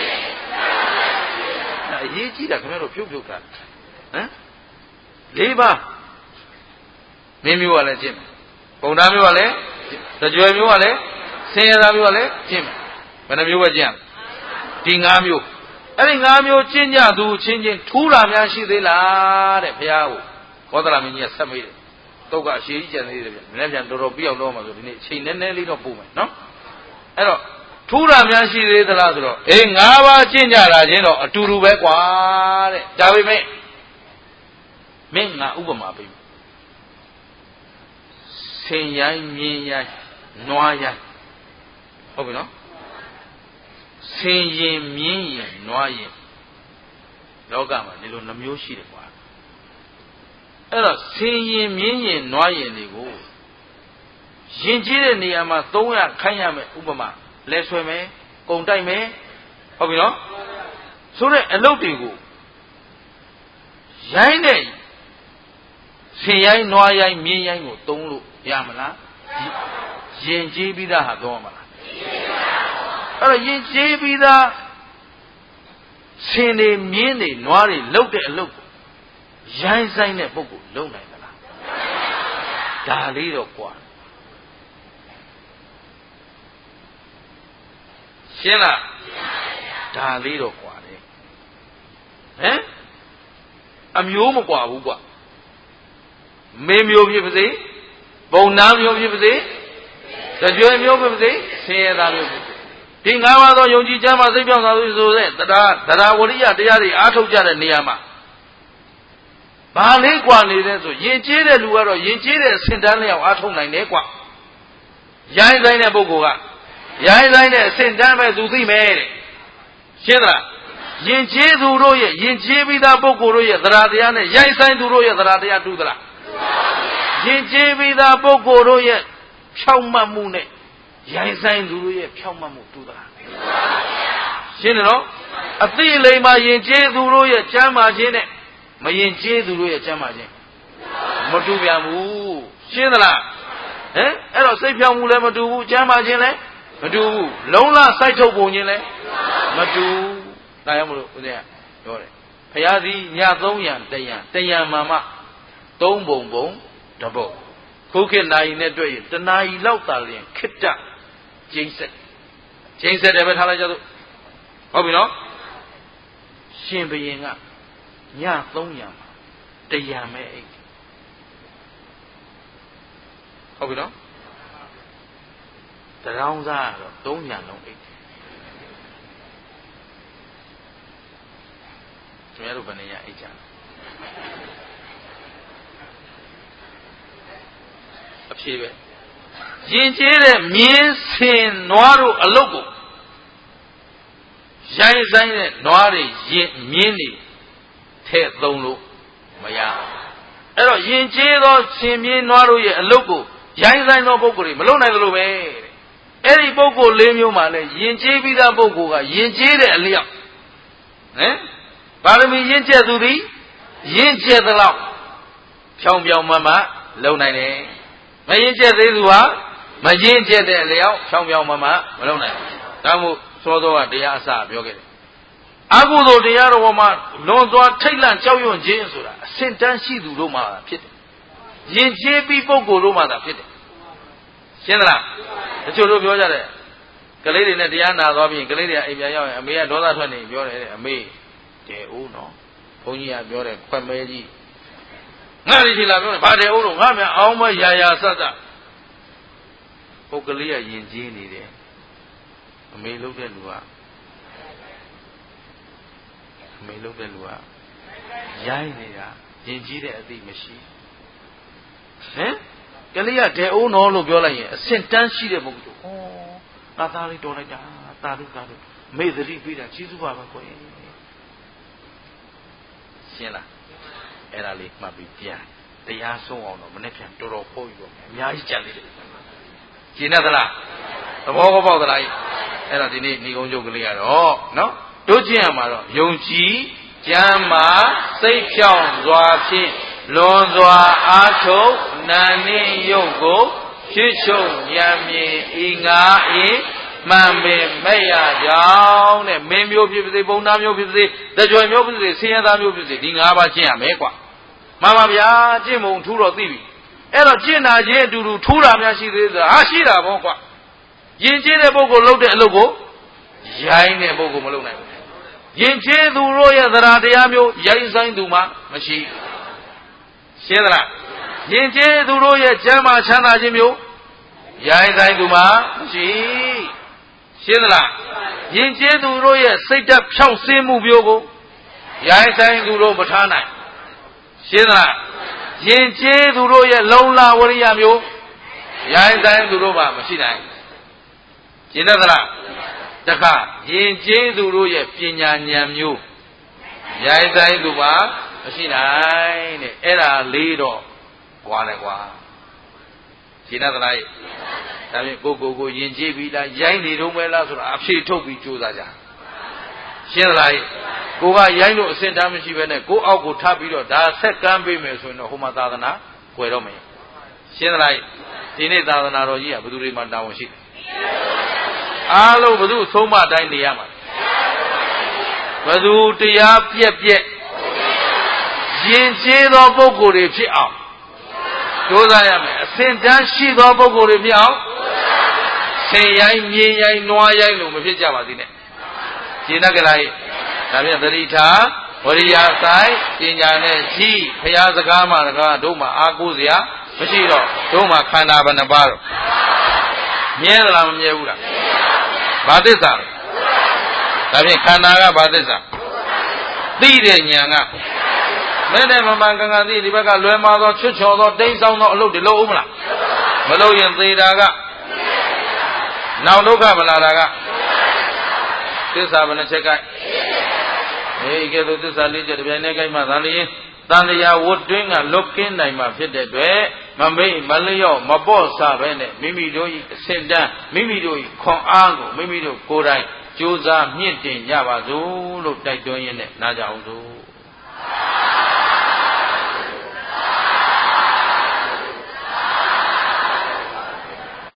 အရေးကြီးတာခင်ဗျားတို့ဖြုတ်ဖြုတ်တာဟမ်လေးပါမင်းမျိုးကလည်းကျင့်ပုံသားမျိုးကလည်းတကြွယ်မျိုးကလည်းဆင်းရဲသားမျိုးကလည်းကျင့်ဘယ်နှမျိုးပဲကျင့်ဒီ၅မျိုးအဲ့ဒီ၅မျိုးကျင့်ကြသူချင်းချင်းထူးတာများရှိသေးလားတဲ့ဘုရားကိုဘောဓရာမင်းကြီးကဆက်မေးတယ်တုတ်ကအရှိကြီးကျန်သေးတယ်ဗျမနေ့ပြန်တော်တော်ပြအောင်တော့မှာဆိုဒီနေ့အချိန်နည်းနည်းလေးတော့ပို့မယ်နော်အဲ့တော့ထူးတာများရှိသေးသလားဆိုတော့အေး၅ပါးကျင့်ကြတာချင်းတော့အတူတူပဲကွာတဲ့ဒါပေမဲ့မင်းငါဥပမာပေးဆင်ရိုင်းမြင်းရိုင်းနွားရိုင်းဟုတ်ပြီနော်ဆင်ရင်မြင်းရင်နွားရင်လောကမှာဒီလိုနှမျိုးရှိတယ်ကွာအဲ့တော့ဆင်ရင်မြင်းရင်နွားရင်တွေကိုယဉ်ကျေးတဲ့နေရာမှာသုံးရခိုင်းရမယ်ဥပမာလဲဆွဲမယ်ကုံတိုက်မယ်ဟုတ်ပြီနော်ဆိုတဲ့အလုပ်တွေကိုရိုင်းတဲ့ဆင်ရိုင်းနွားရိုင်းမြင်းရိုင်းကိုသုံးလို့ရမလားယဉ်ကျေးပြီးသားဟာသုံးရမလားအဲ့တော့ယဉ်ကျေးပြီးသားဆင်တွေမြင်းတွေနွားတွေလှုပ်တဲ့အလုပ်ကိုရိုင်းဆိုင်တဲ့ပုဂ္ဂိုလ်လုံနိုင်သလားဒါလေးတော့ကွာရှင်းလားဒါလေးတော့ကွာတယ်ဟမ်အမျိုးမကွာဘူးကွာမင်းမျိုးဖြစ်ပါစေပုံနာမျိုးဖြစ်ပါစေတကြွယ်မျိုးဖြစ်ပါစေဆင်းရဲသားမျိုးဖြစ်ပါစေဒီငါးပါးသောယုံကြည်ခြင်းမှာစိတ်ပြောင်းသွားပြီဆိုတဲ့တရားတရားဝရိယတရားတွေအားထုတ်ကြတဲ့နေရာမှာဘာလေးကွာနေလဲဆိုယဉ်ကျေးတဲ့လူကတော့ယဉ်ကျေးတဲ့စင်တန်းလျောက်အားထုတ်နိုင်တယ်ကွာရိုင်းဆိုင်တဲ့ပုဂ္ဂိုလ်ကရိုင်းဆိုင်တဲ့အစင်တန်းပဲသူသိမယ်တဲ့ရှင်းသလားယဉ်ကျေးသူတို့ရဲ့ယဉ်ကျေးပြီးသားပုဂ္ဂိုလ်တို့ရဲ့သရတရားနဲ့ရိုင်းဆိုင်သူတို့ရဲ့သရတရားတူသလားယဉ်ကျေးပြီးသားပုဂ္ဂိုလ်တို့ရဲ့ဖြောင့်မတ်မှုနဲ့ရိုင်းဆိုင်သူတို့ရဲ့ဖြောင့်မတ်မှုတူသလားရှင်းတယ်နော်အသိအလိမ္မာယဉ်ကျေးသူတို့ရဲ့ကျမ်းမာခြင်းနဲ့မယဉ်ကျေးသူတို့ရဲ့ကျမ်းမာခြင်းမတူပြန်ဘူးရှင်းသလားဟမ်အဲ့တော့စိတ်ဖြောင့်မှုလည်းမတူဘူးကျမ်းမာခြင်းလည်းမတူဘူးလုံးလစိုက်ထုတ်ပုံခြင်းလည်းမတူဒါကြောင့်မလို့ဦးဇင်းကပြောတယ်ဘုရားသည်ညသုံးရံတယံတယံမာမသုံးပုံပုံတပုတ်ခုခေတ်နိုင်နဲ့တွေ့ရင်တနာရီလောက်သာလျင်ခိတ္တကျိန်းဆက်ကျိန်းဆက်တယ်ပဲထားလိုက်ကြသို့ဟုတ်ပြီနော်ရှင်ဘုရင်ကညသုံးရံမှာတယံမဲ့အိတ်ဟုတ်ပြီနော်တရောင်းစားကတော့သုံးညလုံးအိတ်ကျွန်တော်တို့ဘယ်နေရအိတ်ကြလဲအဖြေပဲယဉ်ကျေးတဲ့မြင်းစင်နွားတို့အလုတ်ကိုရိုင်းဆိုင်တဲ့နွားတွေရင်မြင်းတွေထဲ့သုံးလို့မရအဲ့တော့ယဉ်ကျေးသောရှင်မြင်းနွားတို့ရဲ့အလုတ်ကိုရိုင်းဆိုင်သောပုဂ္ဂိုလ်တွေမလုပ်နိုင်သလိုပဲအဲ့ဒီပုဂ္ဂိုလ်လေးမျိုးမှလည်းယဉ်ကျေးပြီးသားပုဂ္ဂိုလ်ကယဉ်ကျေးတဲ့အလျောက်ဟမ်ပါရမီရင့်ကျက်သူသည်ရင့်ကျက်သလောက်ဖြောင်ပြောင်မှမှလုံနိုင်တယ်မရင့်ကျက်သေးသူဟာမရင့်ကျက်တဲ့အလျောက်ဖြောင်ပြောင်မှမှမလုံနိုင်ဘူးဒါမို့သောသောကတရားအစပြောခဲ့တယ်အကုသိုလ်တရားတော်မှာလွန်သွားထိတ်လန့်ကြောက်ရွံ့ခြင်းဆိုတာအစင်တန်းရှိသူတို့မှဖြစ်တယ်ယဉ်ကျေးပြီးပုဂ္ဂိုလ်တို့မှသာဖြစ်တယ်ရှင်းသလားတချို့တို့ပြောကြတယ်ကလေးတွေနဲ့တရားနာသွားပြီးကလေးတွေကအိမ်ပြန်ရောက်ရင်အမေကဒေါသထွက်နေပြောတယ်တဲ့အမေတဲ့ဦးနော်ဘုန်းကြီးကပြောတယ်ခွက်မဲကြီးငါ့ဒီလာပြောတယ်ဗာတယ်ဦးလို့ငါ့မြန်အောင်မရာရာဆတ်ဆတ်ပုဂ္ဂလိကယဉ်ကျေးနေတယ်အမေလုပ်တဲ့လူကအမေလုပ်တဲ့လူကရိုင်းနေတာယဉ်ကျေးတဲ့အသိမရှိဟမ်ကလေးကတဲ့ဦးနော်လို့ပြောလိုက်ရင်အစင်တန်းရှိတဲ့ပုဂ္ဂိုလ်ဩငါသားလေးတော်လိုက်တာသာဓုသာဓုမေသတိပေးတာကျေးဇူးပါပဲကွယ်ရှင်းလားအဲ့ဒါလေးမှတ်ပြီးပြန်တရားဆုံးအောင်တော့မနေ့ပြန်တော်တော်ပို့ပြီးတော့အများကြီးကြံသေးတယ်ရှင်းသလားသဘောကောပေါက်သလားအဲ့တော့ဒီနေ့ဏီကုံးချုပ်ကလေးကတော့နော်တို့ကျင့်ရမှာတော့ယုံကြည်ကျမ်းမာစိတ်ဖြောင့်စွာဖြင့်လွန်စွာအားထုတ်နာနှင့်ယုတ်ကိုဖြစ်ချုပ်ဉာဏ်မြင်ဤငါဤမှန်ပင်မဲ့ရကြောင်းတဲ့မင်းမျိုးဖြစ်စေပုံသားမျိုးဖြစ်စေတကြွယ်မျိုးဖြစ်စေဆင်းရဲသားမျိုးဖြစ်စေဒီ၅ပါးကျင့်ရမယ်ကွာမှန်ပါဗျာကျင့်ပုံထူးတော့သိပြီအဲ့တော့ကျင့်တာချင်းအတူတူထူးတာများရှိသေးတယ်ဟာရှိတာပေါ့ကွာယဉ်ကျေးတဲ့ပုဂ္ဂိုလ်လုပ်တဲ့အလုပ်ကိုရိုင်းတဲ့ပုဂ္ဂိုလ်မလုပ်နိုင်ဘူးယဉ်ကျေးသူတို့ရဲ့သရတရားမျိုးရိုင်းဆိုင်သူမှမရှိရှင်းသလားယဉ်ကျေးသူတို့ရဲ့ကျမ်းမာချမ်းသာခြင်းမျိုးရိုင်းဆိုင်သူမှမရှိရှင်းသလားယဉ်ကျေးသူတို့ရဲ့စိတ်ဓာတ်ဖြောင့်စင်းမှုမျိုးကိုရိုင်းဆိုင်သူတို့မထားနိုင်ရှင်းသလားယဉ်ကျေးသူတို့ရဲ့လုံလဝရိယမျိုးရိုင်းဆိုင်သူတို့မှမရှိနိုင်ရှင်းသလားတခါယဉ်ကျေးသူတို့ရဲ့ပညာဉာဏ်မျိုးရိုင်းဆိုင်သူမှမရှိနိုင်တဲ့အဲ့ဒါလေးတော့ကွာတယ်ကွာရှင်းသလားဒါဖြင့်ကိုကိုကိုယဉ်ကျေးပြီးလားရိုင်းနေတော့မဲလားဆိုတာအဖြေထုတ်ပြီးကြိုးစားကြရှင်းသလားကိုကရိုင်းလို့အစင်တမ်းမရှိဘဲနဲ့ကိုအောက်ကိုထပ်ပြီးတော့ဒါဆက်ကမ်းပေးမယ်ဆိုရင်တော့ဟိုမှာသာသနာကွယ်တော့မယ်ရှင်းသလားဒီနေ့သာသနာတော်ကြီးကဘယ်သူတွေမှတာဝန်ရှိတယ်အားလုံးဘယ်သူအဆုံးမတိုင်းနေရမှာဘယ်သူတရားပြက်ပြက်ယဉ်ကျေးသောပုဂ္ဂိုလ်တွေဖြစ်အောင်ကြိုးစားရမယ်အစင်တန်းရှိသောပုဂ္ဂိုလ်တွေဖြစ်အောင်ဆင်ရိုင်းမြင်းရိုင်းနွားရိုင်းလို့မဖြစ်ကြပါသေးနဲ့ရှင်းတတ်ကြလားဒါဖြင့်သတိထားဝရိယဆိုင်ပညာနဲ့ရှိဘုရားစကားမှတကားတို့မှအားကိုးစရာမရှိတော့တို့မှခန္ဓာဘယ်နှပါတော့မြဲသလားမမြဲဘူးလားဘာသစ္စာလဲဒါဖြင့်ခန္ဓာကဘာသစ္စာသိတဲ့ဉာဏ်ကမဲ့တဲ့မမှန်ကန်ကန်သိဒီဘက်ကလွယ်မာသောချွတ်ချော်သောတိမ်းဆောင်သောအလုပ်တွေလုပ်ဦးမလားမလုပ်ရင်သေတာကနောက်ဒုက္ခမလာတာကသစ္စာဘယ်နှချက်ကဲအေးကဲသို့သစ္စာလေးချက်တစ်ပြိုင်တည်းကိုက်မှသာလျင်တန်တရားဝတ်တွင်းကလွတ်ကင်းနိုင်မှာဖြစ်တဲ့အတွက်မမိတ်မလျော့မပေါ့ဆပဲနဲ့မိမိတို့၏အစဉ်တန်းမိမိတို့၏ခွန်အားကိုမိမိတို့ကိုယ်တိုင်ကြိုးစားမြင့်တင်ကြပါစို့လို့တိုက်တွန်းရင်းနဲ့နားကြအောင်စို့